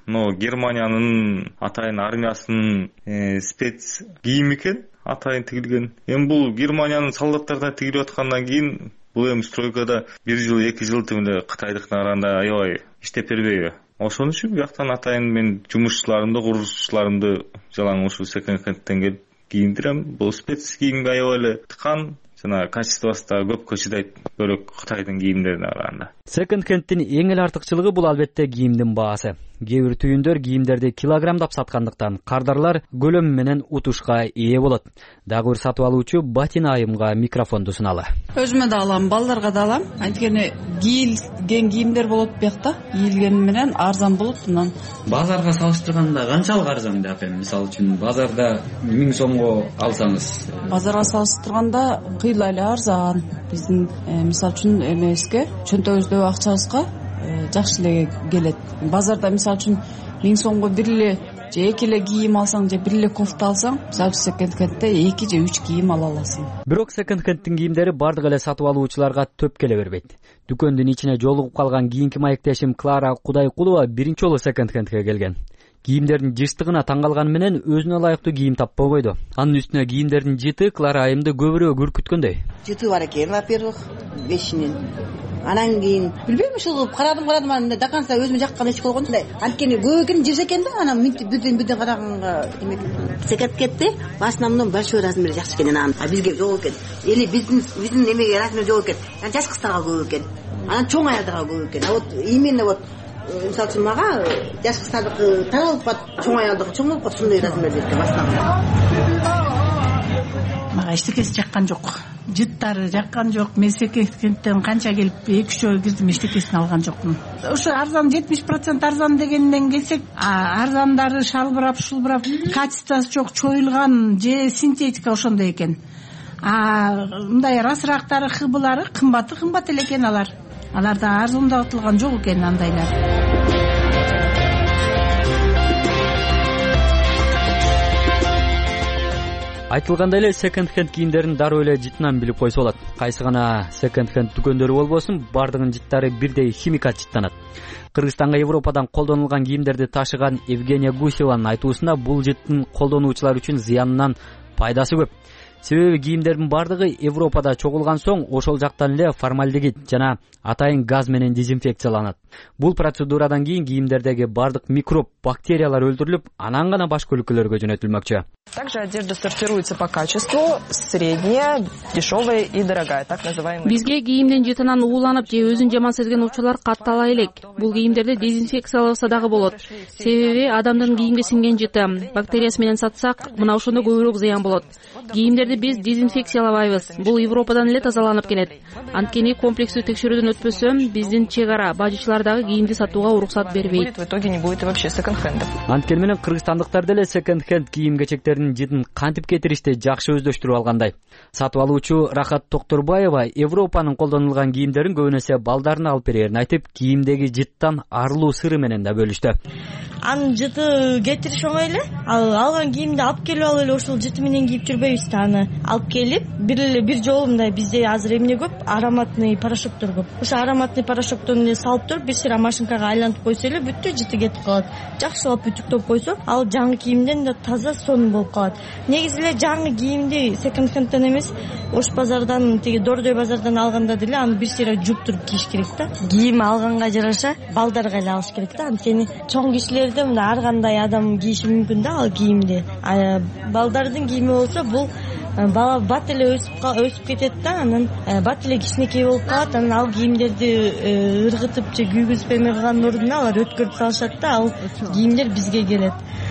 Германиянын атайын армиясынын спец кийими экен, атайын тигилген. Эми бул Германиянын солдаттарына тигилип аткандан кийин бул эми стройкада 1 жыл 2 жыл тимде Кытайдыкына караганда аябай иштеп бербейби? Ошон үчүн бияктан атайын мен жумушчуларымды, курулушчуларымды жалаң ушул секонд-хендтен келип кийиндирем. Бул спец кийимге аябай эле тыкан, жана качествосы да көпкө чыдайт, бөлөк Кытайдын кийимдерине караганда. Секонд-хендтин эң эле артыкчылыгы бул албетте кийимдин баасы. Кээ бир түйүндөр кийимдерди килограммдап саткандыктан кардарлар көлөмү менен утушка ээ болот. Дагы бир сатып алуучу Батина айымга микрофонду суналы. Өзүмө да алам, балдарга да алам. Анткени кийилген кийимдер болот биякта. Кийилгени менен арзан болот анан. Базарга салыштырганда канчалык арзан деп эми мисалы үчүн базарда 1000 сомго алсаңыз? Базарга салыштырганда кыйла эле арзан. Биздин мисалы үчүн эмебизге, чөнтөгүбүздөгү акчабызга жакшы эле келет. Базарда мисалы үчүн 1000 сомго бир эле же 2 эле кийим алсаң же бир эле кофта алсаң, мисалы үчүн секонд-хендте 2 же 3 кийим ала аласың. Бирок секонд-хендтин кийимдери бардык эле сатып алуучуларга төп келе бербейт. Дүкөндүн ичине жолугуп калган кийинки маектешим Клара Кудайкулова биринчи жолу секонд-хендке келген. Кийимдердин жыштыгына таң калганы менен өзүнө ылайыктуу кийим таппай койду. Анын үстүнө кийимдердин жыты Клара айымды көбүрөөк үркүткөндөй. Жыты бар экен, во-первых, бешинин. Анан кийин билбейм, ушул карадым, анда даканса өзүмө жаккан эч болгон эле. Анткени көп экен, жырс экен да, анан бирден караганга демек. Секонд-хендте в основном большой размер жакшы экен, анан бизге жок экен. Эли биздин эмеге размер жок экен. Анан жаш кыздарга көп экен. Анан чоң аялдарга көп экен. А вот именно вот мисалы үчүн мага жаш кыздардыкы тар болуп калат, чоң аялдыкы чоң болуп калат, ушундай размер экен басына. Мага эчтекеси жаккан жок. Жыттары жаккан жок. Мен секонд-хендтен канча келип 2-3 ой кирдим, эчтекесин алган жокмун. Ушу арзан 70% арзан дегенден келсек, арзандары шалбырап, шулбырап, качествосы жок, чоюлган же синтетика ошондой экен. Мындай расырактары, хыбылары кымбат эле экен алар. Аларда арзандатылган жок экен андайлар. Айтылгандай эле секонд-хенд кийимдерин дароо эле жытынан билип койсо болот. Кайсы гана секонд-хенд дүкөндөрү болбосун, бардыгынын жыттары бирдей химикат жыттанат. Кыргызстанга Европадан колдонулган кийимдерди ташыган Евгения Гусеванын айтуусунда бул жыттын колдонуучулар үчүн зыянынан пайдасы көп. Себеби кийимдердин бардыгы Европада чогулган соң ошол жактан эле формальдегид жана атайын газ менен дезинфекцияланат. Бул процедурадан кийин кийимдердеги бардык микроб, бактериялар өлтүрүлүп, анан гана башка өлкөлөргө жөнөтүлмөкчү. Также одежда сортируется по качеству: средняя, дешевая и дорогая, так называемая. Бизге кийимдин жытынан ууланып же өзүн жаман сезген учурлар каттала элек. Бул кийимдерди дезинфекцияласа дагы болот. Себеби адамдын кийимге сиңген жыты, бактериясы менен сатсак, мына ошондо көбүрөөк зыян болот. Кийимдерди биз дезинфекциялабайбыз. Бул Европадан эле тазаланып келет. Анткени комплекстүү текшерүүдөн өтпөсө, биздин чек ара бажычылар дагы кийимди сатууга уруксат бербейт. В итоге не будет вообще секонд-хендов. Анткени менен кыргызстандыктар деле секонд-хенд кийим-кечектердин жытын кантип кетиришти жакшы өздөштүрүп алгандай. Сатып алуучу Рахат Токторбаева Европанын колдонулган кийимдерин көбүнесе балдарына алып берерин айтып, кийимдеги жыттан арылуу сыры менен да бөлүштү. Анын жыты кетириш оңой эле. Алган кийимди алып келип алып эле ошол жыты менен кийип жүрбөйбүз да, аны алып келип бир жолу мындай бизде азыр эмне көп, ароматный порошоктор көп. Ошо ароматный порошоктон эле салып туруп, бир сыйра машинкага айлантып койсо эле бүттү, жыты кетип калат. Жакшылап үтүктөп койсо, ал жаңы кийимден да таза сонун болуп калат. Негизи эле жаңы кийимди секонд-хендтен эмес, ош базардан, тиги Дордой базардан алганда деле аны бир сыйра жуптуруп кийиш керек да. Кийим алганга жараша балдарга эле алыш керек да. Анткени чоң кишилерде мына ар кандай адам кийиши мүмкүн да ал кийимди. Балдардын кийими болсо бул бала бат эле өсүп кетет да, анан бат эле кичинекей болуп калат, анан ал кийимдерди ыргытып же күйгүзүп эме кылгандын ордуна алар өткөрүп салышат да, ал кийимдер бизге келет.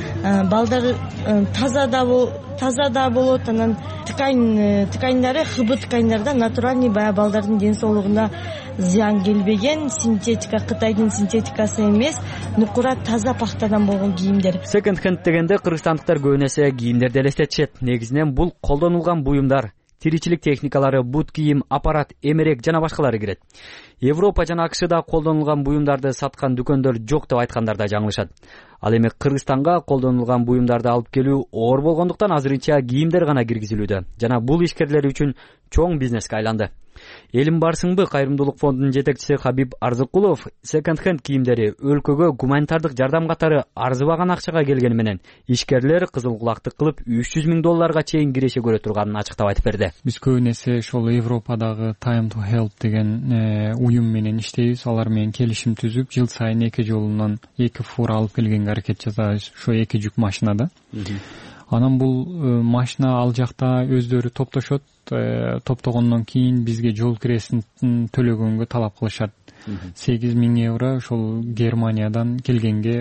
Балдар таза да болот, анан тканьдары, хыбы тканьдарда натуральный баягы балдардын ден соолугуна зыян келбеген, синтетика, Кытайдын синтетикасы эмес, нукура таза пахтадан болгон кийимдер. Секонд-хенд дегенде кыргызстандыктар көбүнесе кийимдерди элестетишет. Негизинен бул колдонулган буюмдар, тиричилик техникалары, бут кийим, аппарат, эмерек жана башкалары кирет. Европа жана АКШда колдонулган буюмдарды саткан дүкөндөр жок деп айткандар да жаңылышат. Ал эми Кыргызстанга колдонулган буюмдарды алып келүү оор болгондуктан азырынча кийимдер гана киргизилүүдө жана бул ишкерлер үчүн чоң бизнеске айланды. Элим барсыңбы кайрымдуулук фондунун жетекчиси Хабиб Арзыкулов секонд-хенд кийимдери өлкөгө гуманитардык жардам катары арзыбаган акчага келгени менен ишкерлер кызыл кулактык кылып $300,000 чейин киреше көрө турганын ачыктап айтып берди. Биз көбүн эсе ошол Европадагы Time to Help деген уюм менен иштейбиз. Алар менен келишим түзүп, жыл сайын 2 жолунан 2 фура алып келгенге аракет жасайбыз. Ошо 2 жүк машинада. Анан бул машина ал жакта өздөрү топтошот. Топтогондон кийин бизге жол киресин төлөгөнгө талап кылышат. €8,000 ошол Германиядан келгенге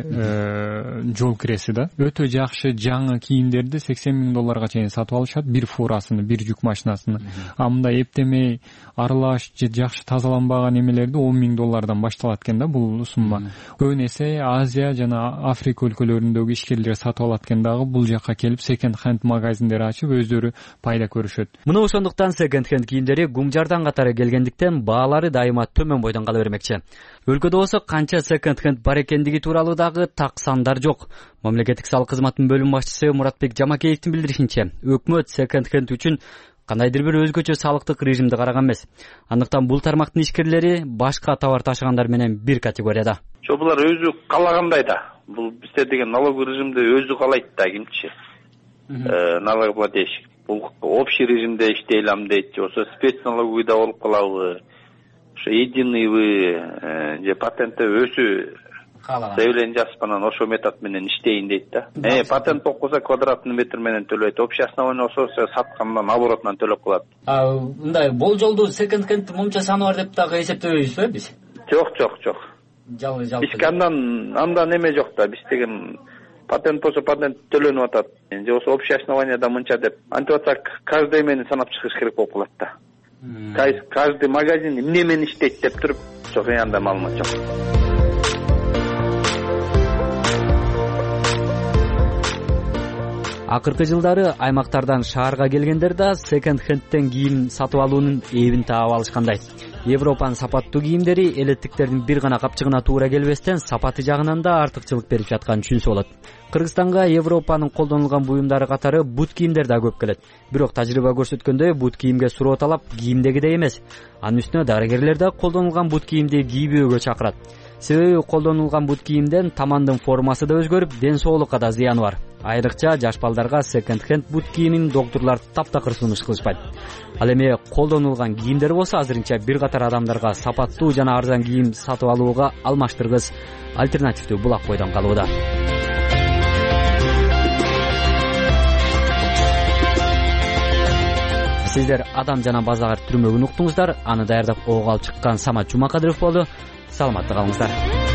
жол киреси да. Өтө жакшы жаңы кийимдерди $80,000 чейин сатып алышат, бир фурасыны, бир жүк машинасыны. А мындай эптемей аралаш же жакшы тазаланбаган эмелерди $10,000 башталат экен да бул сумма. Көбүн эсе Азия жана Африка өлкөлөрүндөгү ишкерлер сатып алат экен дагы бул жакка келип секонд-хенд магазиндер ачып өздөрү пайда көрүшөт. Мына ошондуктан секонд-хенд кийимдери гумжардан катары келгендиктен баалары дайыма төмөн бойдон кала бермекчи. Өлкөдө болсо канча секонд-хенд бар экендиги тууралуу дагы так сандар жок. Мамлекеттик салык кызматынын бөлүм башчысы Муратбек Жамакеевдин билдиришинче, өкмөт секонд-хенд үчүн кандайдыр бир өзгөчө салыктык режимди караган эмес. Андыктан бул тармактын ишкерлери башка товар ташыгандар менен бир категорияда. Булар өзү каалагандай да. Бул бизде деген налоговый режимди өзү каалайт да кимчи. Налогоплательщик. Бул общий режимде иштейлем дейт, ошо спецналоговыйда болуп калабы. Ошо единыйбы же патентте өзү заявление жазып анан ошо метод менен иштейин дейт да. Патент окуса квадратный метр менен төлөйт. Общий основание болсо саткандан оборотунан төлөп калат. Мындай болжолдуу секонд-хенд мынча саны бар деп дагы эсептебейбизби биз? Жок. Жалпы. Бизге андан эме жок да. Биз деген патент болсо патент төлөнүп атат. Же болсо общий основаниеда мынча деп. Антип атсак каждый эмени санап чыгыш керек болуп калат да. Каждый магазин эмне менен иштейт деп туруп, жок андай маалымат жок. Акыркы жылдары аймактардан шаарга келгендер да секонд-хендтен кийим сатып алуунун эбин таап алышкандай. Европанын сапаттуу кийимдери элеттиктердин бир гана капчыгына туура келбестен сапаты жагынан да артыкчылык берип жатканын түшүнсө болот. Кыргызстанга Европанын колдонулган буюмдары катары бут кийимдер да көп келет. Бирок тажрыйба көрсөткөндөй бут кийимге суроо талап кийимдегидей эмес. Анын үстүнө дарыгерлер да колдонулган бут кийимди кийбөөгө чакырат. Себеби колдонулган бут кийимден тамандын формасы да өзгөрүп, ден соолукка да зыяны бар. Айрыкча жаш балдарга секонд-хенд бут кийимин доктурлар таптакыр сунуш кылышпайт. Ал эми колдонулган кийимдер болсо азырынча бир катар адамдарга сапаттуу жана арзан кийим сатып алууга алмаштыргыс альтернативдүү булак бойдон калууда. Сиздер Адам жана базар түрмөгүн уктуңуздар. Аны даярдап ого алып чыккан Самат Жумакадыров болду. Саламатта калыңыздар.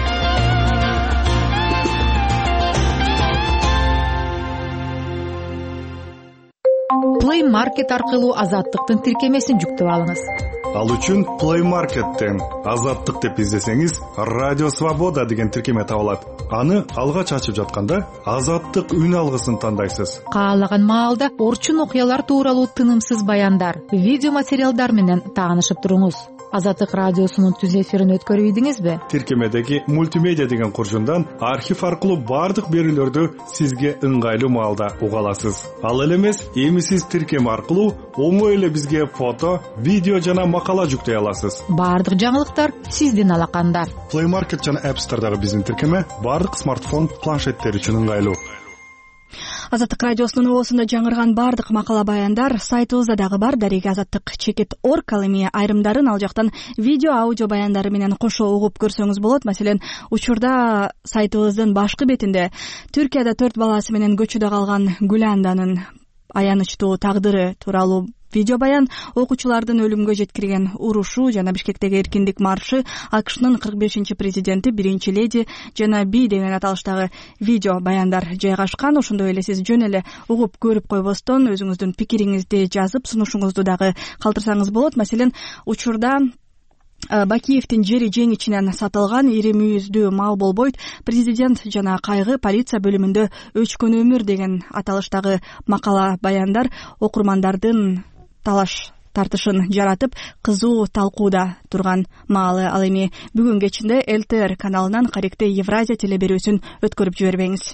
Play Market аркылуу азаттыктын тиркемесин жүктөп алыңыз. Ал үчүн Play Market'тен азаттык деп издесеңиз, Радио Свобода деген тиркеме табылат. Аны алгач ачып жатканда азаттык үн алгысын тандайсыз. Каалаган маалда орчун окуялар тууралуу тынымсыз баяндар, видео материалдар менен таанышып туруңуз. Азаттык радиосунун түз эфирин өткөрүп ийдиңизби? Тиркемедеги мультимедиа деген куржундан архив аркылуу бардык берүүлөрдү сизге ыңгайлуу маалда уга аласыз. Ал эле эмес, эми сиз тиркеме аркылуу оңой эле бизге фото, видео жана макала жүктөй аласыз. Бардык жаңылыктар сиздин алаканда. Play Market жана App Store'дагы биздин тиркеме бардык смартфон, планшеттер үчүн ыңгайлуу. Азаттык радиосунун оосунда жаңырган бардык макала баяндар сайтыбызда дагы бар. Дареги азаттык.org. Ал эми айрымдарын ал жактан видео, аудио баяндары менен кошо угуп көрсөңүз болот. Маселен, учурда сайтыбыздын башкы бетинде Түркияда 4 баласы менен көчөдө калган Гүланданын аянычтуу тагдыры тууралуу видео баян, окуучулардын өлүмгө жеткирген урушу жана Бишкектеги эркиндик маршы, АКШнын 45-чи президенти, биринчи леди жана Би деген аталыштагы видео баяндар жайгашкан. Ошондой эле сиз жөн эле угуп көрүп койбостон өзүңүздүн пикириңизди жазып, сунушуңузду дагы калтырсаңыз болот. Маселен, учурда Бакиевдин жери жең ичинен сатылган, ири мүйүздүү мал болбойт, президент жана кайгы полиция бөлүмүндө өчкөн өмүр деген аталыштагы макала баяндар окурмандардын талаш тартышын жаратып кызуу талкууда турган маалы. Ал эми бүгүн кечинде ЛТР каналынан каректе Евразия телеберүүсүн өткөрүп жибербеңиз.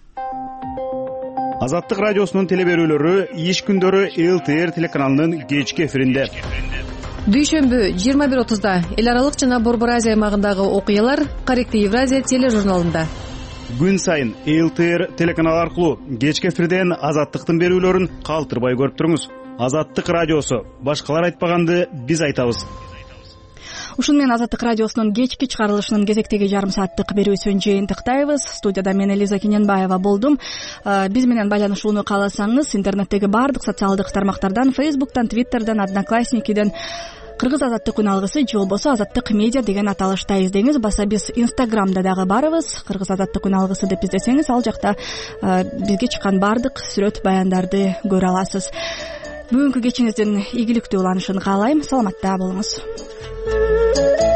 Азаттык радиосунун телеберүүлөрү иш күндөрү ЛТР телеканалынын кечки эфиринде. Дүйшөмбү 21:30 эл аралык жана Борбор Азия аймагындагы окуялар каректе Евразия тележурналында. Күн сайын ЛТР телеканалы аркылуу кечки эфирден Азаттыктын берүүлөрүн калтырбай көрүп туруңуз. Азаттык радиосу, башкалар айтпаганды биз айтабыз. Ушун менен Азаттык радиосунун кечки чыгарылышынын кезектеги жарым сааттык берүүсүн жыйынтыктайбыз. Студияда мен Элиза Кененбаева болдум. Биз менен байланышууну кааласаңыз, интернеттеги баардык социалдык тармактардан, Facebook'тан, Twitter'дан, Одноклассникиден Кыргыз Азаттык күн алгысы же болбосо Азаттык медиа деген аталышта издеңиз. Баса биз Instagram'да дагы барыбыз. Кыргыз Азаттык күн алгысы деп издесеңиз, ал жакта бизге чыккан баардык сүрөт баяндарды көрө аласыз. Бүгүнкү кечиңиздин ийгиликтүү уланышын каалайм. Саламатта болуңуз.